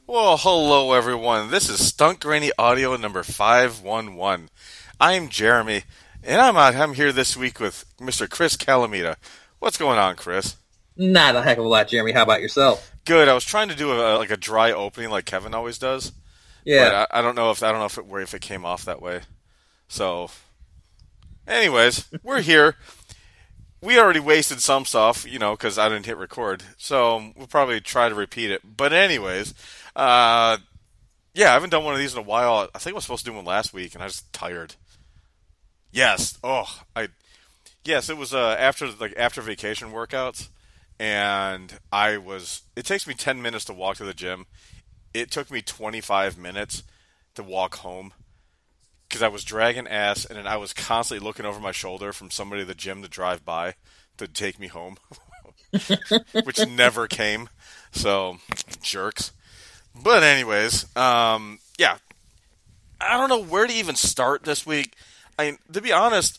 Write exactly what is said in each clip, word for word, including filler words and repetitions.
Well, hello everyone. This is Stunt Granny Audio number five one one. I'm Jeremy, and I'm out, I'm here this week with Mister Chris Calamita. What's going on, Chris? Not a heck of a lot, Jeremy. How about yourself? Good. I was trying to do a, like a dry opening like Kevin always does. Yeah. But I, I don't know if I don't know if it if it came off that way. So, anyways, we're here. We already wasted some stuff, you know, because I didn't hit record. So we'll probably try to repeat it. But anyways, uh, yeah, I haven't done one of these in a while. I think I was supposed to do one last week, and I was tired. Yes. Oh, I. Yes, it was uh, after like after vacation workouts, and I was. It takes me ten minutes to walk to the gym. It took me twenty-five minutes to walk home because I was dragging ass, and then I was constantly looking over my shoulder from somebody at the gym to drive by to take me home, which never came. So, jerks. But anyways, um, yeah, I don't know where to even start this week. I mean, to be honest,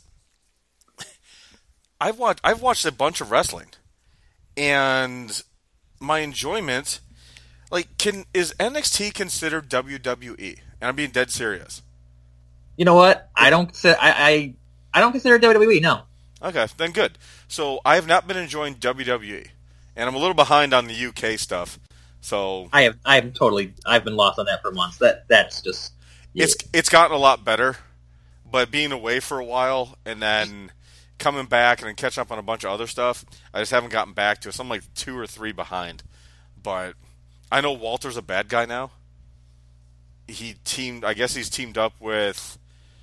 I've watched I've watched a bunch of wrestling, and my enjoyment, like, can is N X T considered W W E? And I'm being dead serious. You know what? I don't. I I, I don't consider W W E. No. Okay, then good. So I have not been enjoying W W E, and I'm a little behind on the U K stuff. So I have. I have totally. I've been lost on that for months. That that's just. Yeah. It's it's gotten a lot better, but being away for a while and then coming back and then catching up on a bunch of other stuff, I just haven't gotten back to it. So I'm like two or three behind. But I know Walter's a bad guy now. He teamed. I guess he's teamed up with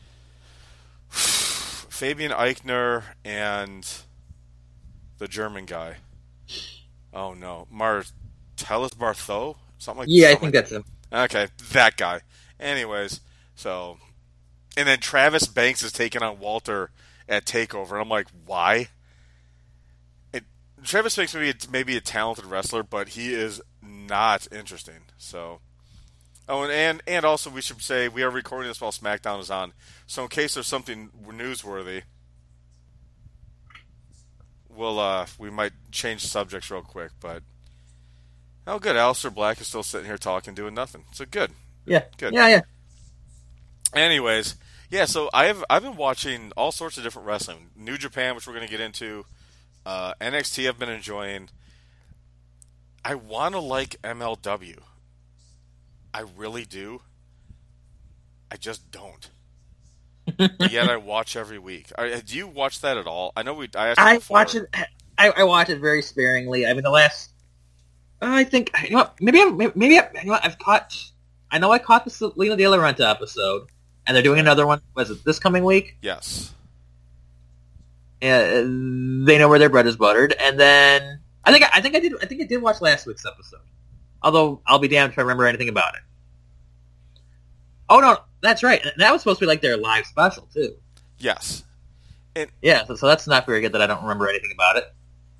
Fabian Eichner and the German guy. Oh no, Martellus Barthou, something like. Yeah, something I think like that's him. Okay, that guy. Anyways, so and then Travis Banks is taking on Walter at TakeOver, and I'm like, why? It, Travis Banks may be, a, may be a talented wrestler, but he is not interesting. So, oh, and, and and also we should say we are recording this while SmackDown is on. So in case there's something newsworthy, we'll uh we might change subjects real quick. But oh, good, Aleister Black is still sitting here talking, doing nothing. So good. Yeah. Good. Yeah. Yeah. Anyways, yeah. So I have I've been watching all sorts of different wrestling. New Japan, which we're going to get into. Uh, N X T, I've been enjoying. I want to like M L W. I really do. I just don't. But yet I watch every week. I, do you watch that at all? I know we. I, asked you I before. watch it. I, I watch it very sparingly. I mean, the last. I think you know what, maybe I'm, maybe I, you know what, I've caught. I know I caught the Selena De La Renta episode, and they're doing another one. Was it this coming week? Yes. Uh, they know where their bread is buttered, and then I think I think I did I think I did watch last week's episode. Although I'll be damned if I remember anything about it. Oh no, that's right. That was supposed to be like their live special too. Yes. And yeah, so, so that's not very good that I don't remember anything about it.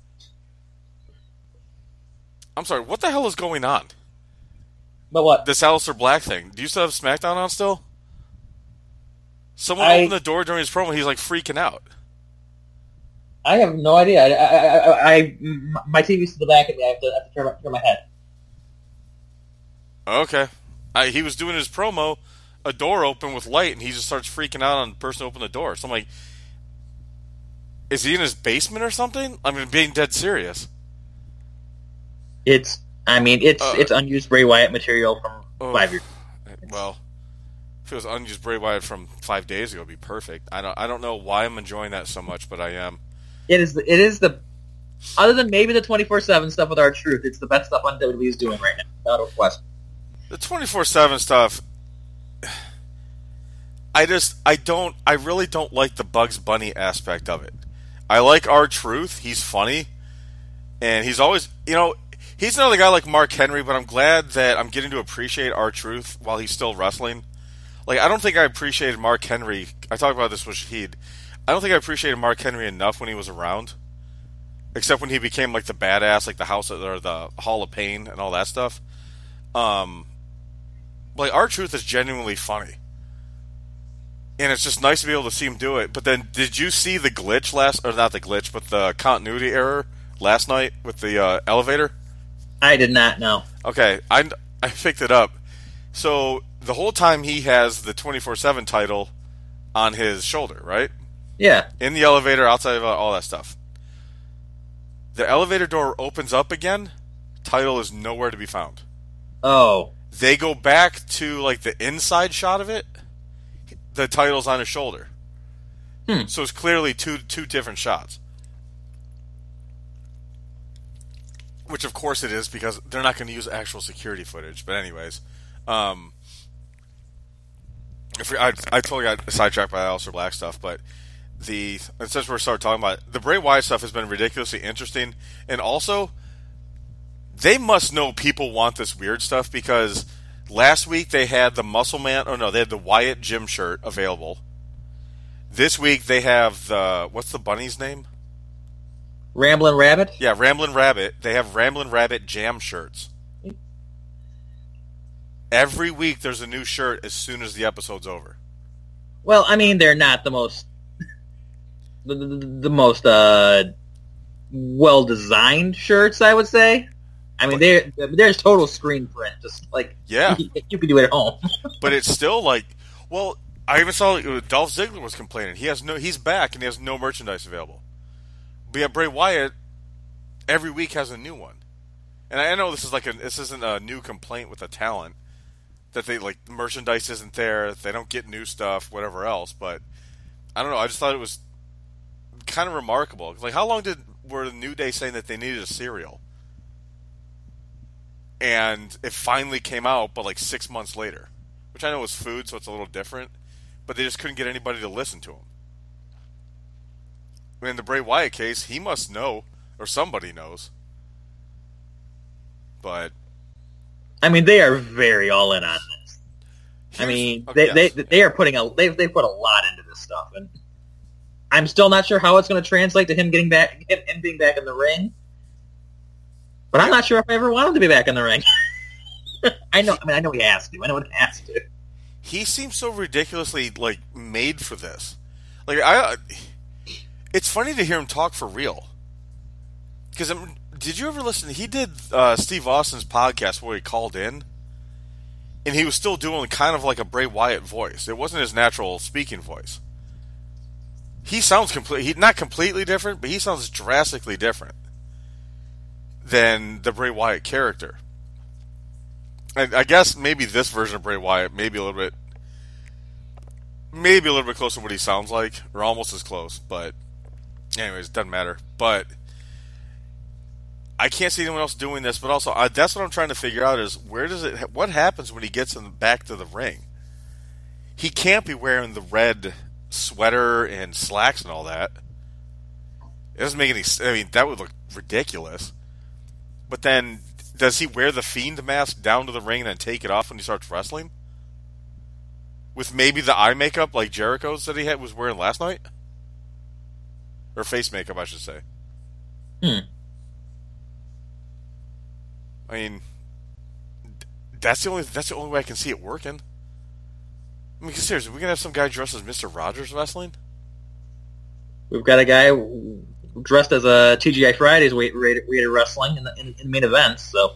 I'm sorry. What the hell is going on? But what? This Aleister Black thing. Do you still have SmackDown on still? Someone I, opened the door during his promo. He's like freaking out. I have no idea. I, I, I, I my T V's to the back of me. I have to, I have to turn, my, turn my head. Okay. I, he was doing his promo, a door open with light, and he just starts freaking out on the person who opened the door. So I'm like, is he in his basement or something? I mean, being dead serious. It's, I mean, it's uh, it's unused Bray Wyatt material from oh, five years. Well, if it was unused Bray Wyatt from five days ago, it'd be perfect. I don't I don't know why I'm enjoying that so much, but I am. It is. The, it is the. Other than maybe the twenty-four seven stuff with R-Truth, it's the best stuff on W W E is doing right now. Without a question. The twenty-four seven stuff. I just I don't I really don't like the Bugs Bunny aspect of it. I like R-Truth. He's funny, and he's always you know. He's another guy like Mark Henry, but I'm glad that I'm getting to appreciate R-Truth while he's still wrestling. Like, I don't think I appreciated Mark Henry. I talked about this with Shahid. I don't think I appreciated Mark Henry enough when he was around. Except when he became, like, the badass, like the House of, or the Hall of Pain and all that stuff. Um, like, R-Truth is genuinely funny. And it's just nice to be able to see him do it. But then, did you see the glitch last, or not the glitch, but the continuity error last night with the uh, elevator? I did not know. Okay, I, I picked it up. So the whole time he has the twenty-four seven title on his shoulder, right? Yeah. In the elevator, outside of all that stuff. The elevator door opens up again. Title is nowhere to be found. Oh. They go back to like the inside shot of it. The title's on his shoulder. Hmm. So it's clearly two two different shots. Which of course it is, because they're not going to use actual security footage. But anyways, um, if we, I I totally got sidetracked by the Aleister Black stuff, but the and since we're started talking about it, the Bray Wyatt stuff has been ridiculously interesting, and also they must know people want this weird stuff, because last week they had the Muscle Man. Oh no, they had the Wyatt gym shirt available. This week they have the what's the bunny's name? Ramblin' Rabbit? Yeah, Ramblin' Rabbit. They have Ramblin' Rabbit jam shirts. Every week there's a new shirt as soon as the episode's over. Well, I mean, they're not the most the, the, the most uh, well-designed shirts, I would say. I mean, there there's total screen print, just like yeah, you, you can do it at home. But it's still like, well, I even saw Dolph Ziggler was complaining. He has no, he's back and he has no merchandise available. But yeah, Bray Wyatt every week has a new one, and I know this is like a this isn't a new complaint with the talent that they like merchandise isn't there, they don't get new stuff, whatever else. But I don't know. I just thought it was kind of remarkable. Like, how long did were the New Day saying that they needed a cereal, and it finally came out, but like six months later, which I know was food, so it's a little different. But they just couldn't get anybody to listen to them. In the Bray Wyatt case, he must know, or somebody knows. But I mean, they are very all in on this. I mean, okay, they, yes. they they are putting a they they put a lot into this stuff, and I'm still not sure how it's going to translate to him getting back him, him being back in the ring. But I'm not sure if I ever want him to be back in the ring. I know. I mean, I know he has to. I know he has to. He seems so ridiculously like made for this. Like I. It's funny to hear him talk for real. Because um, did you ever listen? He did uh, Steve Austin's podcast where he called in, and he was still doing kind of like a Bray Wyatt voice. It wasn't his natural speaking voice. He sounds complete. He not completely different, but he sounds drastically different than the Bray Wyatt character. And I guess maybe this version of Bray Wyatt, maybe a little bit, maybe a little bit closer to what he sounds like, or almost as close, but. Anyways, it doesn't matter. But I can't see anyone else doing this. But also, uh, that's what I'm trying to figure out is where does it? What happens when he gets in the, back to the ring? He can't be wearing the red sweater and slacks and all that. It doesn't make any. I mean, that would look ridiculous. But then, does he wear the Fiend mask down to the ring and then take it off when he starts wrestling? With maybe the eye makeup like Jericho's that he had was wearing last night. Or face makeup, I should say. Hmm. I mean, that's the only that's the only way I can see it working. I mean, seriously, we're gonna have some guy dressed as Mister Rogers wrestling. We've got a guy dressed as a T G I Fridays weight rated wrestling in the in, in main events. So.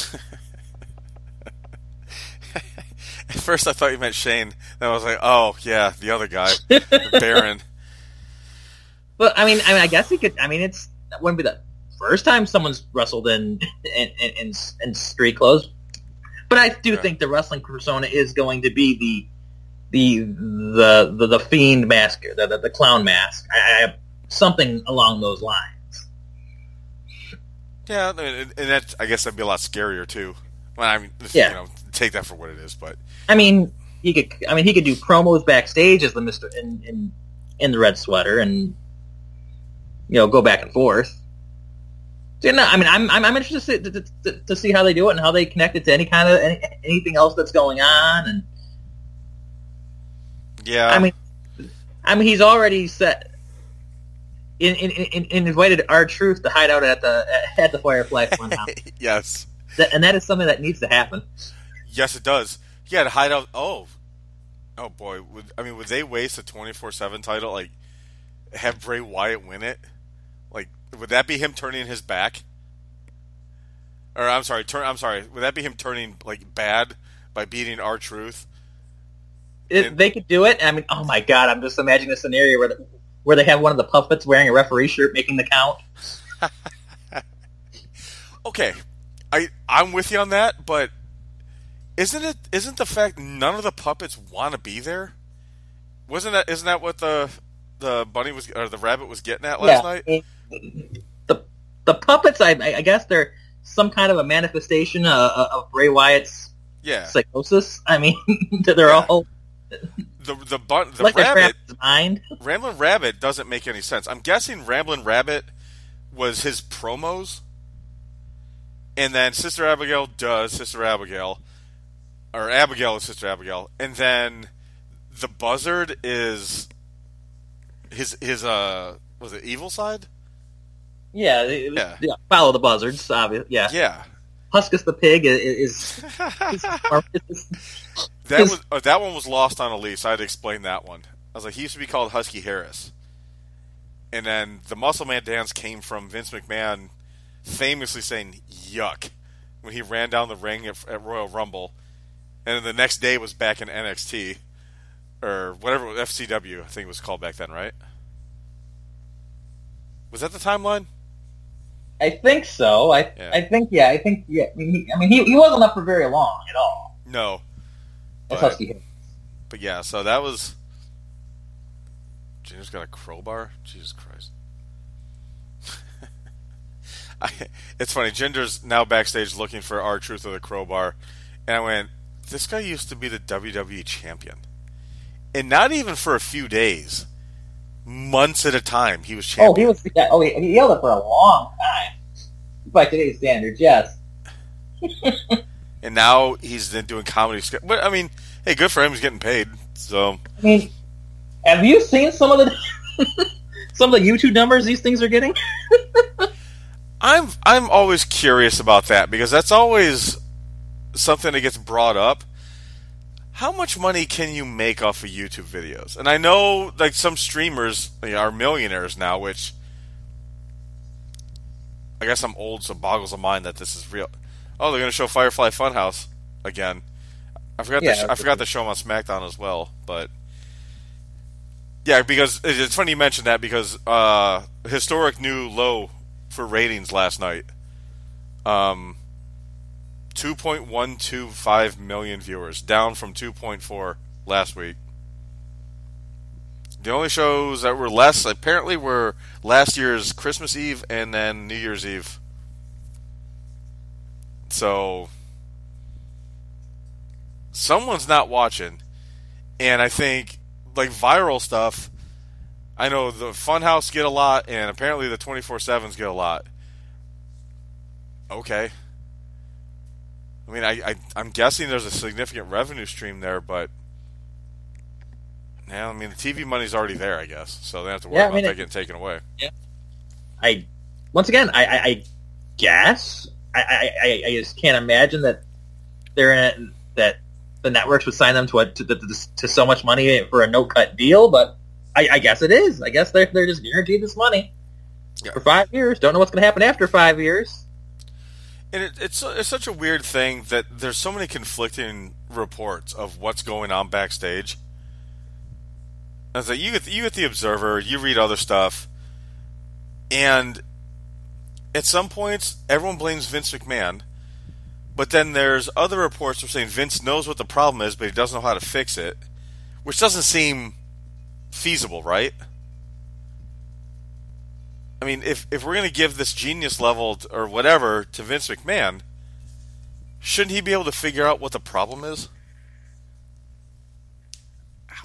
At first, I thought you meant Shane. Then I was like, oh yeah, the other guy, Baron. But I mean, I mean, I guess he could. I mean, it's that wouldn't be the first time someone's wrestled in in in, in, in street clothes. But I do yeah. think the wrestling persona is going to be the the the the, the fiend mask, the, the the clown mask, I, I, something along those lines. Yeah, and that I guess that'd be a lot scarier too. Well, I mean, yeah. you know, take that for what it is. But I mean, he could. I mean, he could do promos backstage as the Mister in in, in the red sweater and. You know, go back and forth. So, no, I mean, I'm I'm, I'm interested to, to, to, to see how they do it and how they connect it to any kind of any, anything else that's going on. And yeah, I mean, I mean, he's already set. In in, in, in invited R-Truth to hide out at the at the Firefly Funhouse. Yes, that, and that is something that needs to happen. Yes, it does. Yeah, to hide out. Oh, oh boy. Would, I mean, would they waste a twenty-four seven title? Like, have Bray Wyatt win it? Like, would that be him turning his back? Or I'm sorry, turn. I'm sorry. Would that be him turning like bad by beating R-Truth? It, they could do it. I mean, oh my god, I'm just imagining a scenario where the, where they have one of the puppets wearing a referee shirt making the count. Okay, I I'm with you on that, but isn't it isn't the fact none of the puppets want to be there? Wasn't that isn't that what the the bunny was or the rabbit was getting at last yeah. night? The the puppets, I I guess they're some kind of a manifestation of, of Bray Wyatt's yeah. psychosis. I mean, they're yeah. all. The the bun, the like rabbit, mind. Ramblin' Rabbit doesn't make any sense. I'm guessing Ramblin' Rabbit was his promos, and then Sister Abigail does Sister Abigail, or Abigail is Sister Abigail, and then the Buzzard is his his uh was it Evil Side? Yeah, it was, yeah. yeah. Follow the Buzzards, obviously. Yeah, yeah. Huskus the pig is. is, is, is That was uh, that one was lost on Elise. I had to explain that one. I was like, he used to be called Husky Harris, and then the Muscle Man dance came from Vince McMahon, famously saying "yuck" when he ran down the ring at, at Royal Rumble, and then the next day was back in N X T or whatever F C W I think it was called back then, right? Was that the timeline? I think so. I yeah. I think yeah. I think yeah. I mean, he, I mean, he, he wasn't up for very long at all. No. That's Husky Harris. But yeah, so that was. Jinder's got a crowbar? Jesus Christ. I, it's funny, Jinder's now backstage looking for R-Truth with a crowbar, and I went, this guy used to be the W W E champion. And not even for a few days. Months at a time, he was champion. Oh, he was. Yeah, oh, he, he held it for a long time. By today's standards, yes. And now he's then doing comedy. But I mean, hey, good for him. He's getting paid. So I mean, have you seen some of the some of the YouTube numbers these things are getting? I'm I'm always curious about that because that's always something that gets brought up. How much money can you make off of YouTube videos? And I know like some streamers you know, are millionaires now, which I guess I'm old, so it boggles the mind that this is real. Oh, they're going to show Firefly Funhouse again. I forgot. Yeah, the sh- I forgot to show them on SmackDown as well, but yeah, because it's funny you mentioned that because uh, historic new low for ratings last night. Um, two point one two five million viewers, down from two point four last week. The only shows that were less apparently were last year's Christmas Eve and then New Year's Eve. So someone's not watching, and I think like viral stuff. I know the Funhouse get a lot, and apparently the twenty-four sevens get a lot. Okay. I mean, I, I I'm guessing there's a significant revenue stream there, but yeah, I mean the T V money's already there, I guess, so they don't have to worry yeah, about I mean, that getting taken away. Yeah. I once again, I, I, I guess. I, I, I just can't imagine that they're in it, that the networks would sign them to a, to, to, to so much money for a no cut deal. But I, I guess it is. I guess they're they're just guaranteed this money yeah. for five years. Don't know what's going to happen after five years. And it, it's it's such a weird thing that there's so many conflicting reports of what's going on backstage. As like you get you get the Observer, you read other stuff, and at some points, everyone blames Vince McMahon, but then there's other reports that are saying Vince knows what the problem is, but he doesn't know how to fix it, which doesn't seem feasible, right? I mean, if if we're going to give this genius level t- or whatever to Vince McMahon, shouldn't he be able to figure out what the problem is? Ow.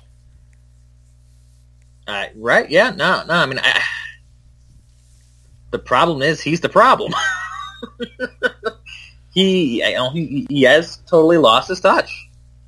Uh, right? Yeah. No. No. I mean, I... the problem is he's the problem. he, you know, he he has totally lost his touch.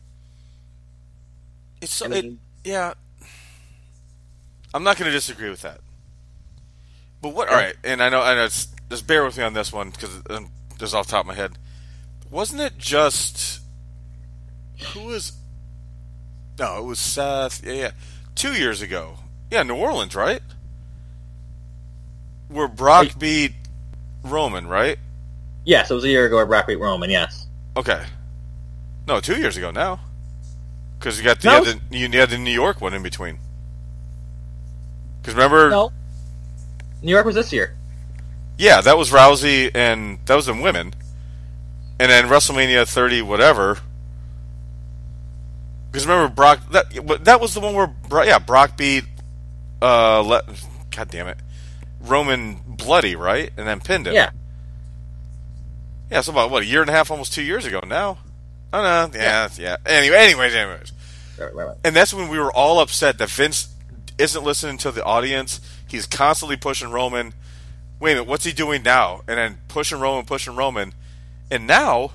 It's so, I mean, it, yeah. I'm not going to disagree with that. But what? All right, and I know, I know. It's, just bear with me on this one because um, this is off the top of my head. Wasn't it just who was? No, it was Seth. Yeah, yeah. Two years ago. Yeah, New Orleans, right? Where Brock beat Roman, right? Yes, it was a year ago where Brock beat Roman. Yes. Okay. No, two years ago now. Because you got the, No. you had the you had the New York one in between. Because remember, No. New York was this year. yeah, that was Rousey and that was in women, and then WrestleMania thirty whatever. Because remember Brock that that was the one where Brock, yeah Brock beat uh le, God damn it Roman bloody, right, and then pinned him. Yeah. Yeah, so about what a year and a half, almost two years ago now. Oh no, yeah, yeah. Anyway, anyways, anyways. Right, right, right. And that's when we were all upset that Vince isn't listening to the audience. He's constantly pushing Roman. Wait a minute, what's he doing now? And then pushing Roman, pushing Roman. And now,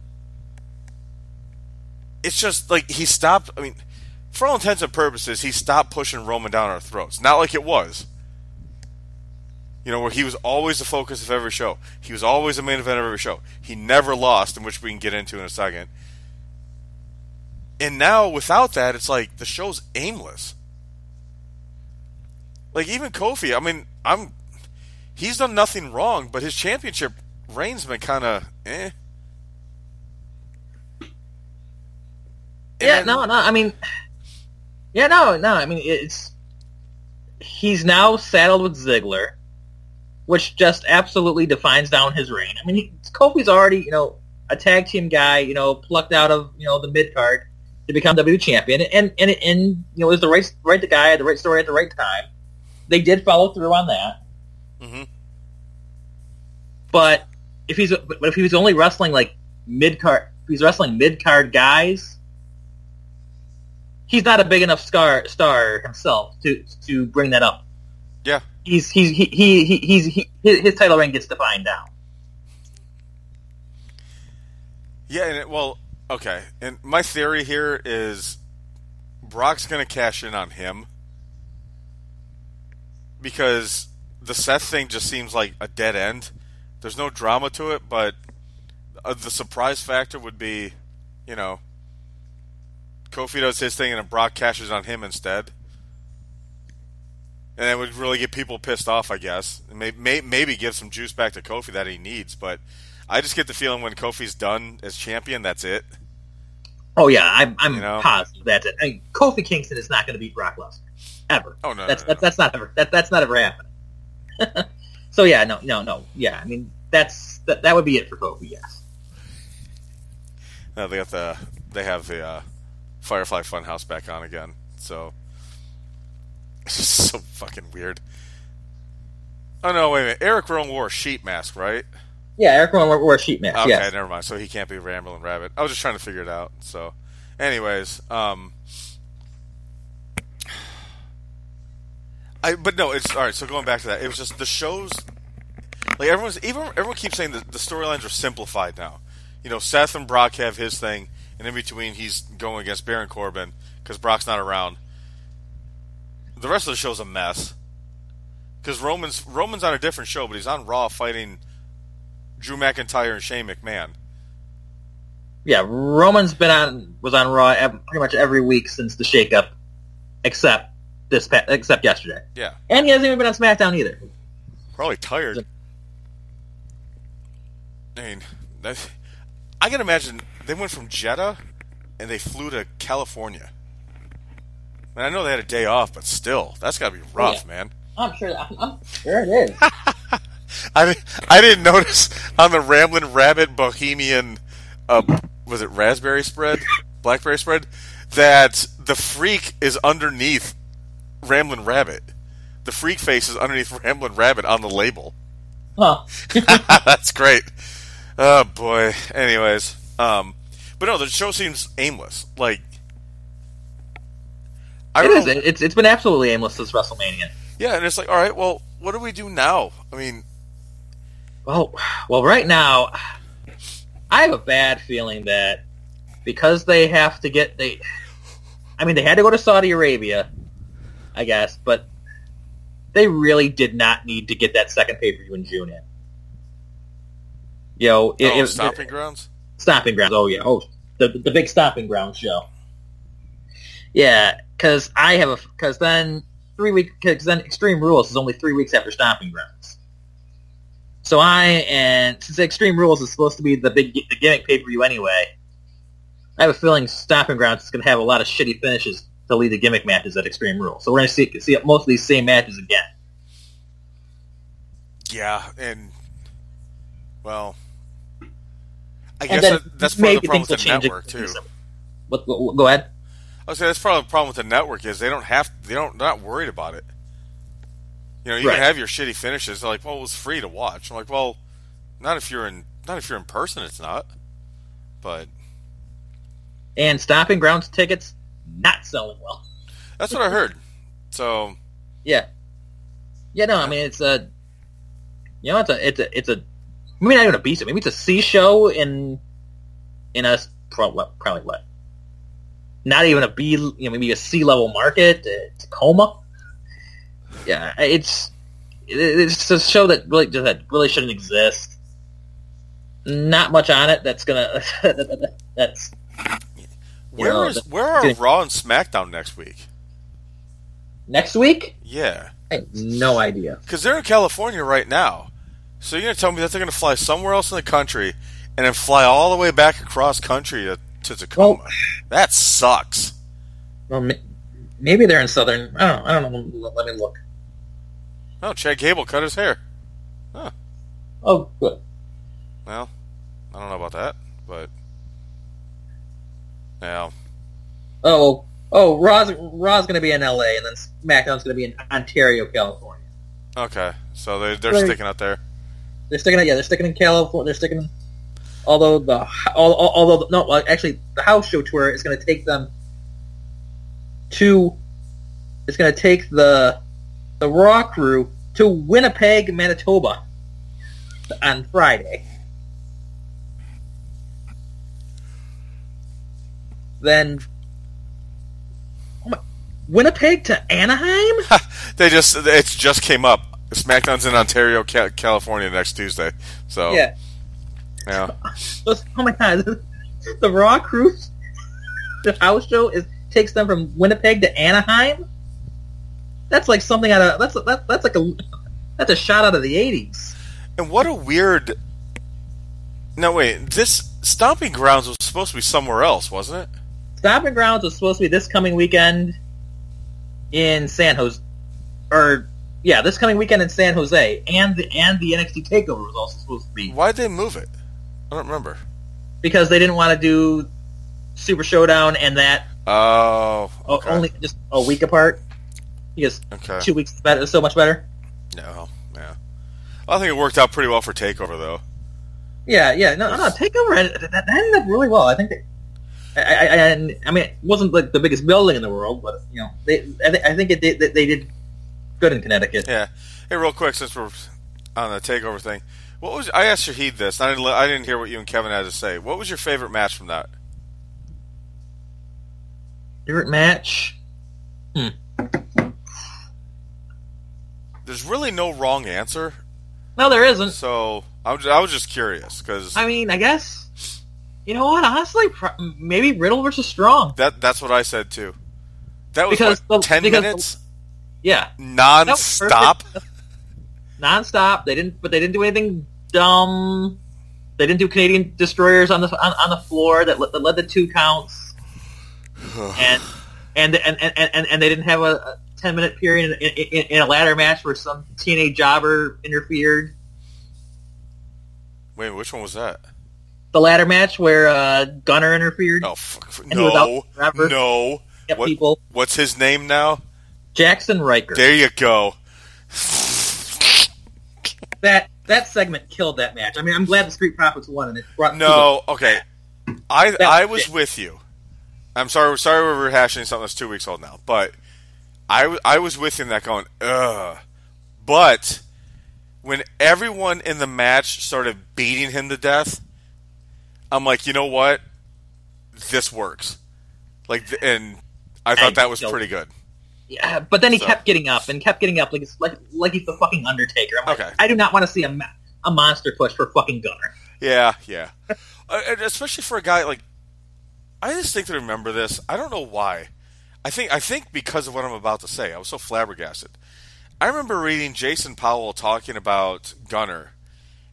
it's just like he stopped. I mean, for all intents and purposes, he stopped pushing Roman down our throats. Not like it was. You know, where he was always the focus of every show. He was always the main event of every show. He never lost, in which we can get into in a second. And now, without that, it's like the show's aimless. Like, even Kofi, I mean, I'm he's done nothing wrong, but his championship reign's been kind of eh. Yeah, And- no, no. I mean, yeah, no, no. I mean, it's he's now saddled with Ziggler, which just absolutely defines down his reign. I mean, he, Kofi's already, you know, a tag team guy, you know, plucked out of, you know, the mid card to become W W E champion, and and and you know, it was the right right the guy, the right story at the right time. They did follow through on that. Mm-hmm. But if he's but if he was only wrestling like mid card, if he's wrestling mid card guys, he's not a big enough star star himself to to bring that up. Yeah. He's he's he, he, he he's he, his, his title reign gets defined down. Yeah, and it, well, okay. And my theory here is Brock's going to cash in on him because the Seth thing just seems like a dead end. There's no drama to it, but uh, the surprise factor would be, you know, Kofi does his thing and then Brock cashes on him instead. And that would really get people pissed off, I guess. And may, may, maybe give some juice back to Kofi that he needs, but I just get the feeling when Kofi's done as champion, that's it. Oh yeah, I'm I'm You know? positive that's it. I mean, Kofi Kingston is not going to beat Brock Lesnar ever. Oh no, that's no, no, that's no. that's not ever that, that's not ever happening. So yeah, no, no, no, yeah. I mean, that's that, that would be it for Kofi. Yes. No, they got the they have the uh, Firefly Funhouse back on again, so it's just so fucking weird. Oh no, wait a minute. Eric Rowan wore a sheep mask, right? Yeah, Eric Rowan wore, wore a sheet mask. Okay, Yes. never mind. So he can't be Ramblin' Rabbit. I was just trying to figure it out. So, anyways, um, I but no, it's all right. So going back to that, it was just the shows. Like everyone's even everyone keeps saying that the storylines are simplified now. You know, Seth and Brock have his thing, and in between he's going against Baron Corbin because Brock's not around. The rest of the show's a mess because Roman's Roman's on a different show, but he's on Raw fighting Drew McIntyre and Shane McMahon. Yeah, Roman's been on was on Raw ev- pretty much every week since the shakeup, except this pa- except yesterday. Yeah, And he hasn't even been on SmackDown either. probably tired. I mean, that, I can imagine they went from Jeddah and they flew to California. And I know they had a day off, but still, that's got to be rough, Yeah. man. I'm sure. I'm, I'm sure it is. I, di- I didn't notice on the Ramblin' Rabbit Bohemian, uh, was it raspberry spread, blackberry spread, that the freak is underneath Ramblin' Rabbit. The freak face is underneath Ramblin' Rabbit on the label. Huh. That's great. Oh boy. Anyways, um, but no, the show seems aimless. Like, I It don't is. know- It's it's been absolutely aimless since WrestleMania. Yeah, and it's like, all right, well, what do we do now? I mean, Well, well, right now, I have a bad feeling that because they have to get they, I mean, they had to go to Saudi Arabia, I guess, but they really did not need to get that second pay per view in June in. You know, it, oh, it, stomping grounds. Stomping Grounds. Oh yeah. Oh, the the big Stomping Grounds show. Yeah, because I have a because then three week because then Extreme Rules is only three weeks after Stomping Grounds. So I, and since Extreme Rules is supposed to be the big the gimmick pay-per-view anyway, I have a feeling Stomping Grounds is going to have a lot of shitty finishes to lead the gimmick matches at Extreme Rules. So we're going to see, see most of these same matches again. Yeah, and, well, I And guess that, that's part of the problem with the change network, too. What, what, go ahead. I was saying that's probably the problem with the network is they don't have, they don't, they're not worried about it. You know, you Right. can have your shitty finishes. They're like, well, it was free to watch. I'm like, well, not if you're in, not if you're in person, it's not. But And Stomping Grounds tickets not selling well. that's what I heard. So Yeah. Yeah, no, I mean, it's a, you know, it's a, it's a, it's a, maybe not even a B show. Maybe it's a C show in, in a, probably, probably what? Not even a B, you know, maybe a C level market, uh, Tacoma. Yeah, it's, it's a show that really, that really shouldn't exist. Not much on it that's gonna, that's, where know, is that- where are Raw and SmackDown next week? next week? Yeah, I have no idea. because they're in California right now. So you're gonna tell me that they're gonna fly somewhere else in the country and then fly all the way back across country to, to Tacoma? Well- that sucks. Well, ma- maybe they're in Southern, I don't know, I don't know, let me look. Oh, Chad Gable cut his hair. Huh. Oh, good. Well, I don't know about that, but yeah. Oh, oh, Raw's, Raw's going to be in L A, and then SmackDown's going to be in Ontario, California. Okay, so they they're Right. sticking out there. They're sticking, yeah, they're sticking in California. They're sticking. Although the, al- al- although no, well, actually, the house show tour is going to take them to. It's going to take the the Raw crew to Winnipeg, Manitoba, on Friday. Then, oh my, Winnipeg to Anaheim? They just it just came up. SmackDown's in Ontario, Ca- California next Tuesday. So Yeah. yeah. Those- oh my god, the Raw crew, the house show is takes them from Winnipeg to Anaheim. That's like something out of that's that, that's like a that's a shot out of the eighties. And what a weird. No wait, this Stomping Grounds was supposed to be somewhere else, wasn't it? Stomping Grounds was supposed to be this coming weekend in San Jose, or yeah, this coming weekend in San Jose, and the and the N X T Takeover was also supposed to be Why'd they move it? I don't remember. because they didn't want to do Super Showdown and that Oh, okay. o- only just a week apart. Because Okay. two weeks is better, is so much better. No, yeah. I think it worked out pretty well for Takeover, though. Yeah, yeah, no, no, Takeover that, that ended up really well. I think they, I, I, I, and, I mean, it wasn't like the biggest building in the world, but you know, they, I, th- I think it did, they did good in Connecticut. Yeah. Hey, real quick, since we're on the Takeover thing, what was I asked Shahid this? And I didn't. li- I didn't hear what you and Kevin had to say. What was your favorite match from that? Favorite match? Hmm. There's really no wrong answer, No, there isn't. so I was. I was just curious because I mean, I guess, you know what? Honestly, pro- maybe Riddle versus Strong. that that's what I said too. That was Because what, the- ten because minutes Yeah, non-stop. nonstop. They didn't, but they didn't do anything dumb. They didn't do Canadian destroyers on the on, on the floor that, le- that led to two counts, and and and and, and, and they didn't have a, a ten minute period in, in, in a ladder match where some T N A jobber interfered. Wait, which one was that? The ladder match where uh, Gunner interfered, Oh, fuck, And he was out no, forever. no. kept What, people. what's his name now? Jackson Riker. There you go. That that segment killed that match. I mean, I'm glad the Street Profits won, and it brought No, okay. I That I was was it. with you. I'm sorry. Sorry, we're rehashing something that's two weeks old now. But I, w- I was with you in that going, ugh. But when everyone in the match started beating him to death, I'm like, you know what? This works. Like, th- and I thought that was killed pretty good. Yeah, but then he So- kept getting up and kept getting up like it's like like he's the fucking Undertaker. I'm like, Okay. I do not want to see a ma- a monster push for fucking Gunner. Yeah, yeah. uh, and especially for a guy like, I distinctly remember this. I don't know why. I think I think because of what I'm about to say. I was so flabbergasted. I remember reading Jason Powell talking about Gunner,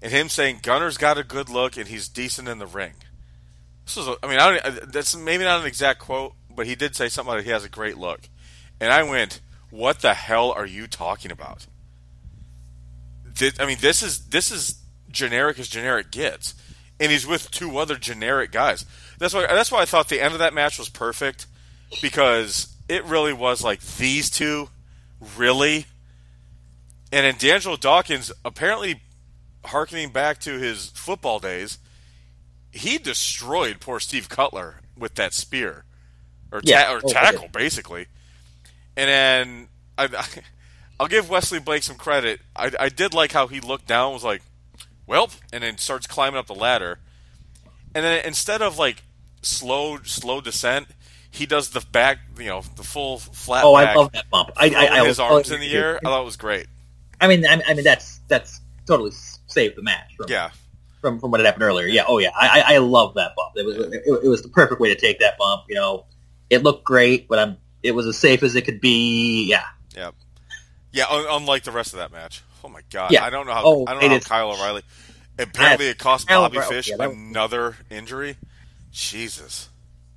and him saying Gunner's got a good look and he's decent in the ring. This was, a, I mean, I don't, that's maybe not an exact quote, but he did say something like he has a great look, and I went, "What the hell are you talking about?" This, I mean, this is this is generic as generic gets, and he's with two other generic guys. That's why that's why I thought the end of that match was perfect, because it really was like these two, really. And then D'Angelo Dawkins, apparently hearkening back to his football days, he destroyed poor Steve Cutler with that spear. Or, ta- Yeah. or Oh, tackle, okay. basically. And then I, I'll give Wesley Blake some credit. I, I did like how he looked down, was like, well, and then starts climbing up the ladder. And then instead of like slow slow descent, he does the back, you know, the full flat Oh, back. I love that bump. I, I, I his was, arms oh, in the air. I thought it was great. I mean, I mean, that's that's totally saved the match. From, Yeah. From from what had happened earlier. Yeah. Oh yeah. I I I love that bump. It was it, it was the perfect way to take that bump. You know, it looked great, but I'm it was as safe as it could be. Yeah. Yeah. Yeah. Un- unlike the rest of that match. Oh my god. Yeah. I don't know how. Oh, I don't it know how is- Kyle O'Reilly. Apparently, it cost Kyle Bobby O'Reilly, Fish yeah, that was- another injury. Jesus.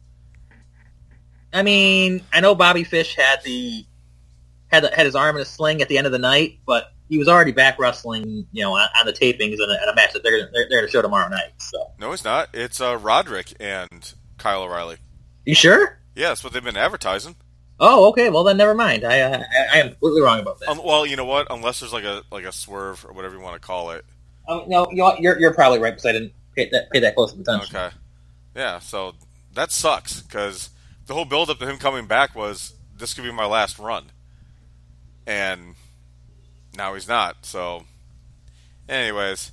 I mean, I know Bobby Fish had the had the, had his arm in a sling at the end of the night, but he was already back wrestling, you know, on, on the tapings and a, and a match that they're they're, they're to show tomorrow night. So, No, it's not. It's uh, Roderick and Kyle O'Reilly. you sure? Yeah, that's what they've been advertising. Oh, okay. Well, then never mind. I I, I am completely wrong about that. Um, well, you know what? Unless there's like a like a swerve or whatever you want to call it. Um, no, you know what? you're you're probably right because I didn't pay that pay that close of attention. Okay. Yeah, so that sucks because the whole build up to him coming back was this could be my last run, and now he's not. So, anyways,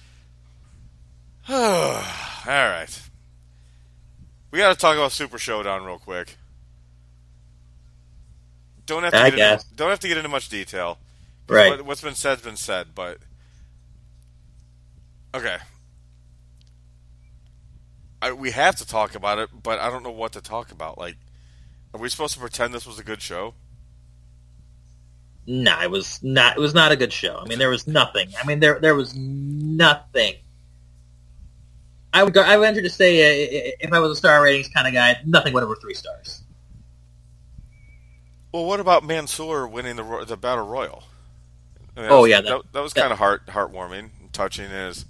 all right, we got to talk about Super Showdown real quick. Don't have to I get guess. into, don't have to get into much detail. Right. What, what's been said's been said, but okay. I, we have to talk about it, but I don't know what to talk about. Like, are we supposed to pretend this was a good show? Nah, it was not. It was not a good show. I mean, there was nothing. I mean, there there was nothing. I would go, I would venture to say, uh, if I was a star ratings kind of guy, nothing went over three stars. Well, what about Mansoor winning the Ro- the Battle Royal? I mean, that Oh, was, yeah, that, that- that was that- kind of heart heartwarming, and touching. As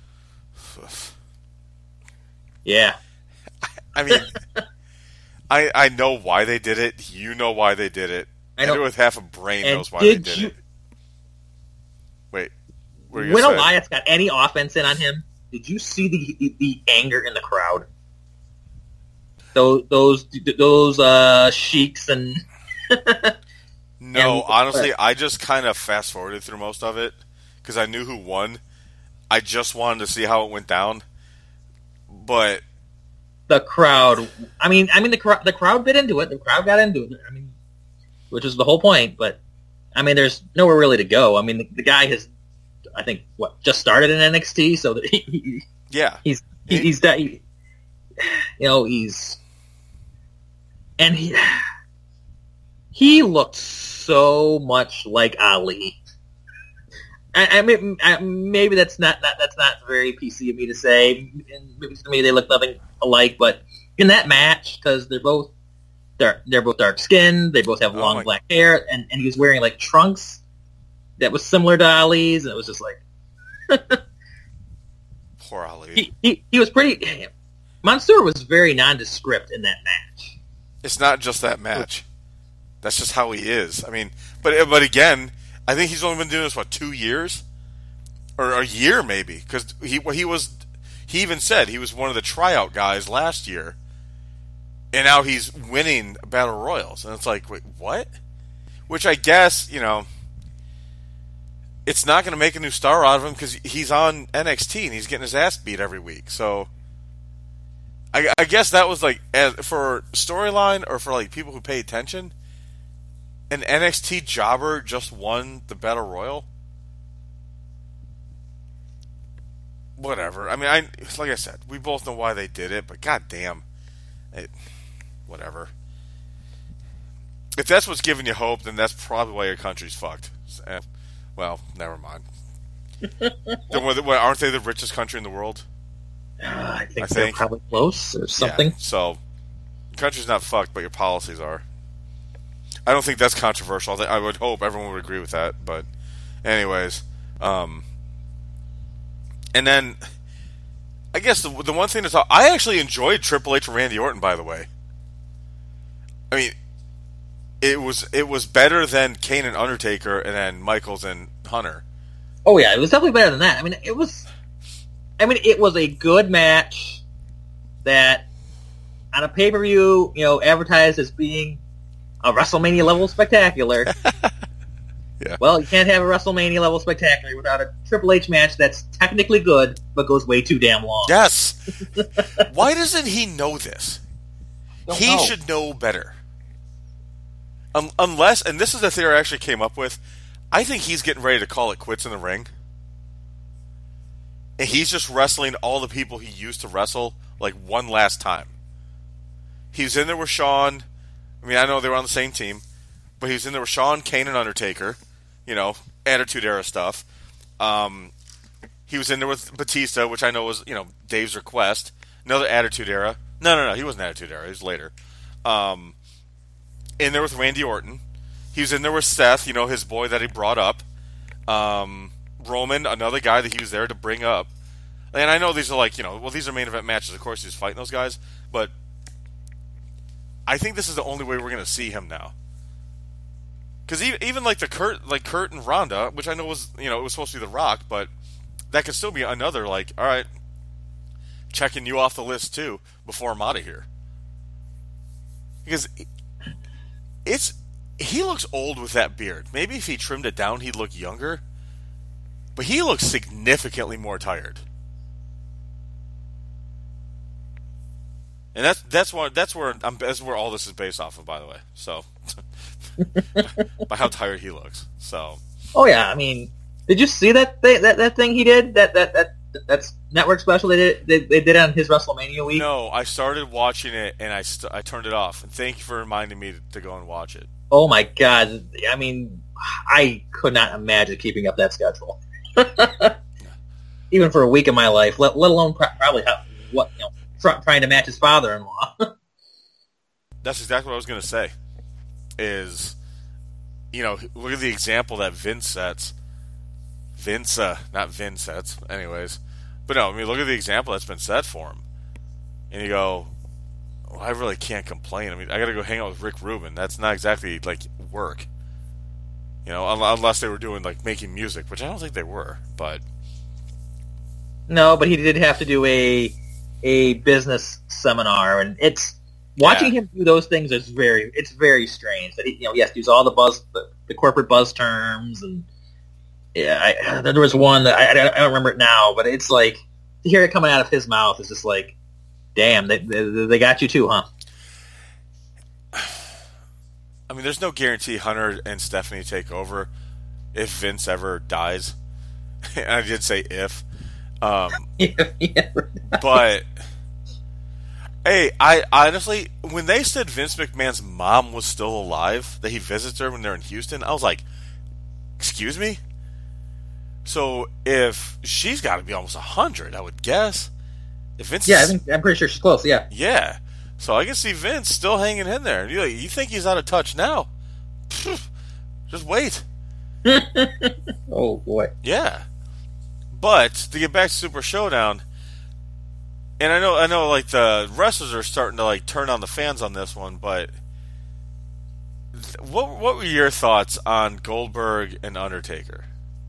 Yeah. I mean, I I know why they did it. You know why they did it. I know. Anyone with half a brain And knows why they did did you- it. Wait, what are you When gonna say? Elias got any offense in on him, did you see the the, the anger in the crowd? Those those those uh, sheiks and No, And- honestly, I just kind of fast forwarded through most of it because I knew who won. I just wanted to see how it went down, but the crowd. I mean, I mean the crowd. The crowd bit into it. The crowd got into it. I mean, which is the whole point. But I mean, there's nowhere really to go. I mean, the, the guy has, I think, what just started in N X T, so that he, he, yeah, he's he, he's that. He, you know, he's and he he looked so much like Ali. I, I mean, I, maybe that's not, not that's not very P C of me to say. And maybe to me, they look nothing alike. But in that match, because they're both dark, they're both dark skinned. They both have Oh long my- black hair, and, and he was wearing like trunks that was similar to Ali's, and it was just like poor Ali. he he, he was pretty. Mansoor was very nondescript in that match. It's not just that match. That's just how he is. I mean, but but again, I think he's only been doing this what two years, or a year maybe, because he he was he even said he was one of the tryout guys last year, and now he's winning battle royals, and it's like, wait, what? Which I guess you know, it's not going to make a new star out of him because he's on N X T and he's getting his ass beat every week. So I, I guess that was like as, for storyline or for like people who pay attention. An N X T jobber just won the Battle Royal? Whatever. I mean, I like I said, we both know why they did it, but goddamn, it, whatever. If that's what's giving you hope, then that's probably why your country's fucked. Eh, well, never mind. Then what, what, aren't they the richest country in the world? Uh, I think I they're think. probably close or something. Yeah, so, the country's not fucked, but your policies are. I don't think that's controversial. I would hope everyone would agree with that. But, anyways, um, and then I guess the the one thing to talk. I actually enjoyed Triple H and Randy Orton. By the way, I mean, it was it was better than Kane and Undertaker, and then Michaels and Hunter. Oh yeah, it was definitely better than that. I mean, it was. I mean, it was a good match that on a pay per view, you know, advertised as being a WrestleMania level spectacular. Yeah. Well, you can't have a WrestleMania level spectacular without a Triple H match that's technically good but goes way too damn long. Yes. Why doesn't he know this? Don't he know. should know better. Um, unless, and this is the theory I actually came up with, I think he's getting ready to call it quits in the ring. And he's just wrestling all the people he used to wrestle like one last time. He was in there with Shawn. I mean, I know they were on the same team, but he was in there with Shawn, Kane, and Undertaker. You know, Attitude Era stuff. Um, he was in there with Batista, which I know was, you know, Dave's request. Another Attitude Era. No, no, no, he wasn't Attitude Era. He was later. Um, in there with Randy Orton. He was in there with Seth, you know, his boy that he brought up. Um, Roman, another guy that he was there to bring up. And I know these are like, you know, well, these are main event matches. Of course, he's fighting those guys. But I think this is the only way we're going to see him now. Because even, even like the Kurt, like Kurt and Ronda, which I know was, you know, it was supposed to be The Rock, but that could still be another, like, all right, checking you off the list too before I'm out of here. Because it's, he looks old with that beard. Maybe if he trimmed it down, he'd look younger. But he looks significantly more tired. And that's that's what that's where I'm, that's where all this is based off of, by the way. So, by how tired he looks. So. Oh yeah, I mean, did you see that thing, that that thing he did? That that that that's network special they did they, they did on his WrestleMania week. No, I started watching it and I st- I turned it off. And thank you for reminding me to, to go and watch it. Oh my god! I mean, I could not imagine keeping up that schedule, even for a week of my life. Let, let alone pro- probably how, what you know. Trying to match his father-in-law. That's exactly what I was going to say. Is, you know, look at the example that Vince sets. Vince, uh, not Vince sets, anyways. But no, I mean, look at the example that's been set for him. And you go, well, I really can't complain. I mean, I got to go hang out with Rick Rubin. That's not exactly, like, work. You know, unless they were doing, like, making music, which I don't think they were, but... No, but he did have to do a... a business seminar, and it's watching yeah. him do those things is very it's very strange that he, you know, yes, use all the buzz the, the corporate buzz terms, and yeah, I, there was one that I, I don't remember it now, but it's like to hear it coming out of his mouth is just like, damn, they they, they got you too, huh? I mean, there's no guarantee Hunter and Stephanie take over if Vince ever dies. And I did say if. Um, yeah, yeah. But, hey, I honestly, when they said Vince McMahon's mom was still alive, that he visits her when they're in Houston, I was like, excuse me? So, if she's got to be almost one hundred, I would guess. If Vince yeah, I is, think, I'm pretty sure she's close, yeah. Yeah. So, I can see Vince still hanging in there. You, you think he's out of touch now? Just wait. Oh, boy. Yeah. But to get back to Super Showdown, and I know, I know, like the wrestlers are starting to like turn on the fans on this one. But th- what what were your thoughts on Goldberg and Undertaker?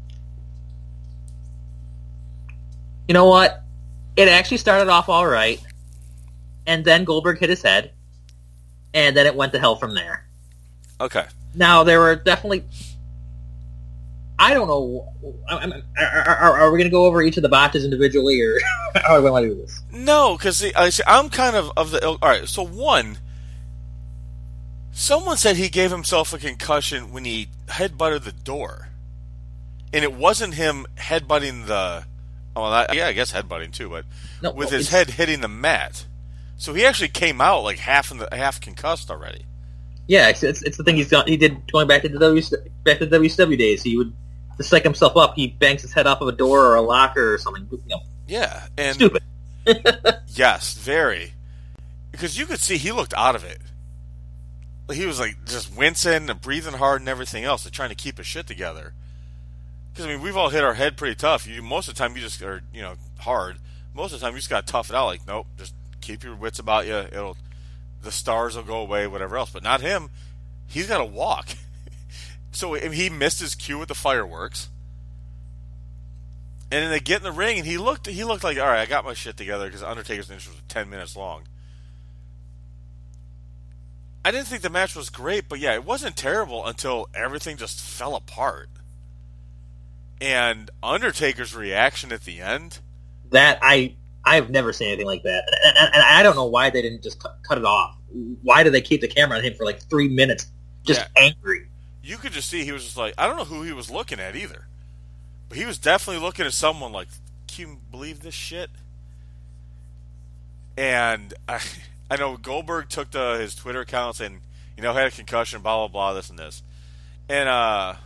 You know what? It actually started off all right, and then Goldberg hit his head, and then it went to hell from there. Okay. Now there were definitely. I don't know. Are, are, are we going to go over each of the botches individually, or how do we want to do this? No, because I'm kind of of the... All right, so one, someone said he gave himself a concussion when he headbutted the door. And it wasn't him headbutting the... Oh, that, yeah, I guess headbutting too, but no, with no, his head hitting the mat. So he actually came out like half in the half concussed already. Yeah, it's, it's, it's the thing he's done. He did going back to the W back to the W C W days. He would to psych himself up, he bangs his head off of a door or a locker or something. You know, yeah, and stupid. Yes, very. Because you could see he looked out of it. He was like just wincing and breathing hard and everything else, and trying to keep his shit together. Because I mean, we've all hit our head pretty tough. You most of the time you just are, you know, hard. Most of the time you just got to tough it out. Like, nope, just keep your wits about you. It'll, the stars will go away, whatever else. But not him. He's got to walk. So I mean, he missed his cue with the fireworks. And then they get in the ring, and he looked he looked like, all right, I got my shit together, because Undertaker's entrance was ten minutes long. I didn't think the match was great, but yeah, it wasn't terrible until everything just fell apart. And Undertaker's reaction at the end... That, I, I've never seen anything like that. And, and, and I don't know why they didn't just cut, cut it off. Why did they keep the camera on him for like three minutes, just yeah. angry? You could just see he was just like, I don't know who he was looking at either. But he was definitely looking at someone like, can you believe this shit? And I, I know Goldberg took to his Twitter account and, you know, had a concussion, blah, blah, blah, this and this. And, uh,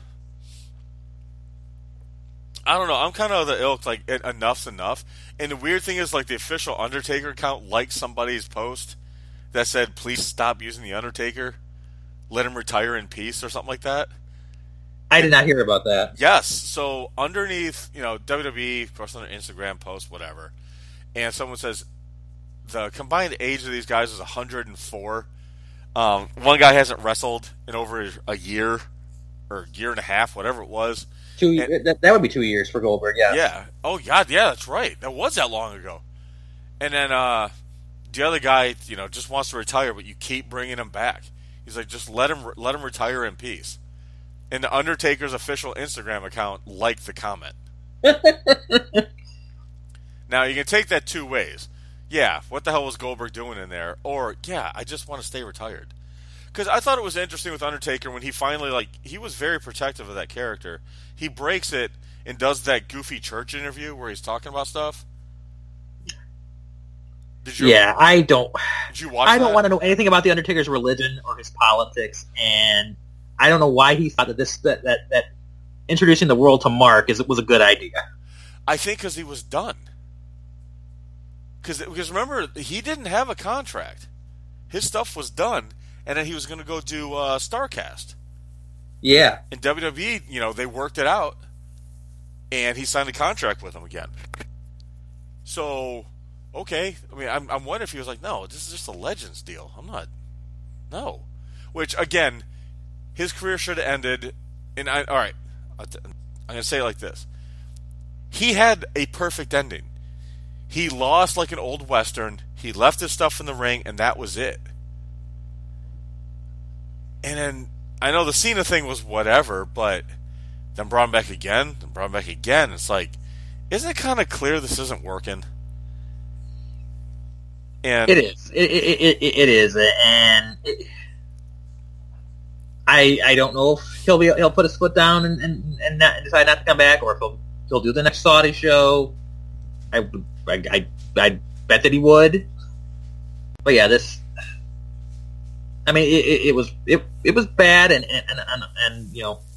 I don't know, I'm kind of the ilk, like, enough's enough. And the weird thing is, like, the official Undertaker account liked somebody's post that said, please stop using the Undertaker. Let him retire in peace, or something like that. I did not hear about that. Yes. So underneath, you know, W W E, of course, on their Instagram post, whatever, and someone says the combined age of these guys is one hundred four. Um, one guy hasn't wrestled in over a year or a year and a half, whatever it was. Two. And, that, that would be two years for Goldberg. Yeah. Yeah. Oh God. Yeah, that's right. That was that long ago. And then uh, the other guy, you know, just wants to retire, but you keep bringing him back. He's like, just let him let him retire in peace. And the Undertaker's official Instagram account liked the comment. Now, you can take that two ways. Yeah, what the hell was Goldberg doing in there? Or, yeah, I just want to stay retired. Because I thought it was interesting with Undertaker when he finally, like, he was very protective of that character. He breaks it and does that goofy church interview where he's talking about stuff. Did you? Yeah, I don't. Did you watch I don't that? want to know anything about the Undertaker's religion or his politics, and I don't know why he thought that this that that, that introducing the world to Mark is was a good idea. I think because he was done. Because because remember, he didn't have a contract. His stuff was done, and then he was going to go do uh, StarCast. Yeah. And W W E, you know, they worked it out, and he signed a contract with them again. So, okay. I mean, I'm, I'm wondering if he was like, no, this is just a Legends deal. I'm not. No. Which, again, his career should have ended. And I, all right, I'm going to say it like this. He had a perfect ending. He lost like an old Western. He left his stuff in the ring, and that was it. And then, I know the Cena thing was whatever, but then brought him back again, then brought him back again. It's like, isn't it kind of clear this isn't working? And it is. It, it, it, it is. And it, I I don't know if he'll be he'll put his foot down and and, and not, decide not to come back, or if he'll he'll do the next Saudi show. I I I, I bet that he would. But yeah, this. I mean, it, it, it was it it was bad, and and, and and and you know.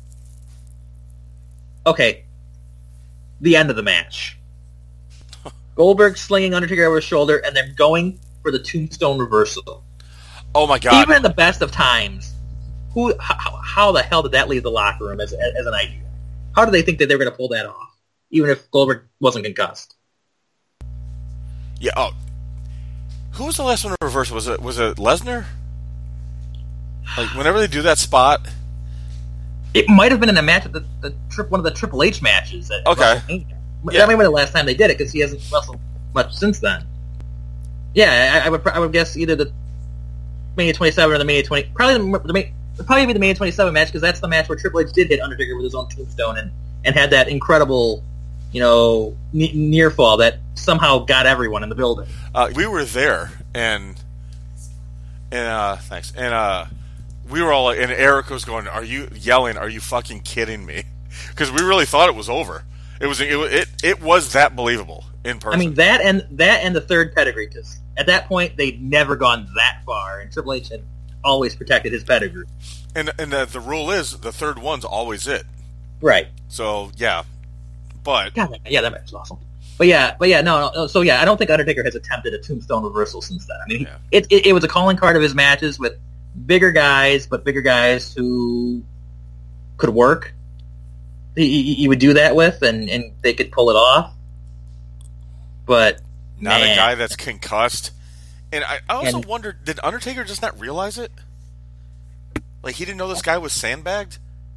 Okay. The end of the match. Goldberg slinging Undertaker over his shoulder, and then going for the Tombstone reversal. Oh my God! Even in the best of times, who how, how the hell did that leave the locker room as as an idea? How did they think that they were going to pull that off, even if Goldberg wasn't concussed? Yeah. Oh, who was the last one to reverse? Was it was it Lesnar? Like whenever they do that spot, it might have been in a match at the, the trip one of the Triple H matches. At okay. Yeah. That might be the last time they did it because he hasn't wrestled much since then. Yeah, I, I would I would guess either the Mania twenty-seven or the Mania twenty. Probably the, the Mania, probably be the Mania twenty-seven match because that's the match where Triple H did hit Undertaker with his own tombstone and, and had that incredible, you know, n- near fall that somehow got everyone in the building. Uh, we were there and and uh, thanks and uh, we were all like, and Eric was going, "Are you yelling? Are you fucking kidding me?" Because we really thought it was over. It was it, it it was that believable in person. I mean that and that and the third pedigree because at that point they'd never gone that far, and Triple H had always protected his pedigree. And and the, the rule is the third one's always it. Right. So yeah, but God, yeah, that match was awesome. But yeah, but yeah, no, no. So yeah, I don't think Undertaker has attempted a Tombstone reversal since then. I mean, yeah. it, it it was a calling card of his matches with bigger guys, but bigger guys who could work. He, he, he would do that with, and, and they could pull it off. But not man. a guy that's concussed. And I, I also And- wonder, did Undertaker just not realize it? Like, he didn't know this guy was sandbagged?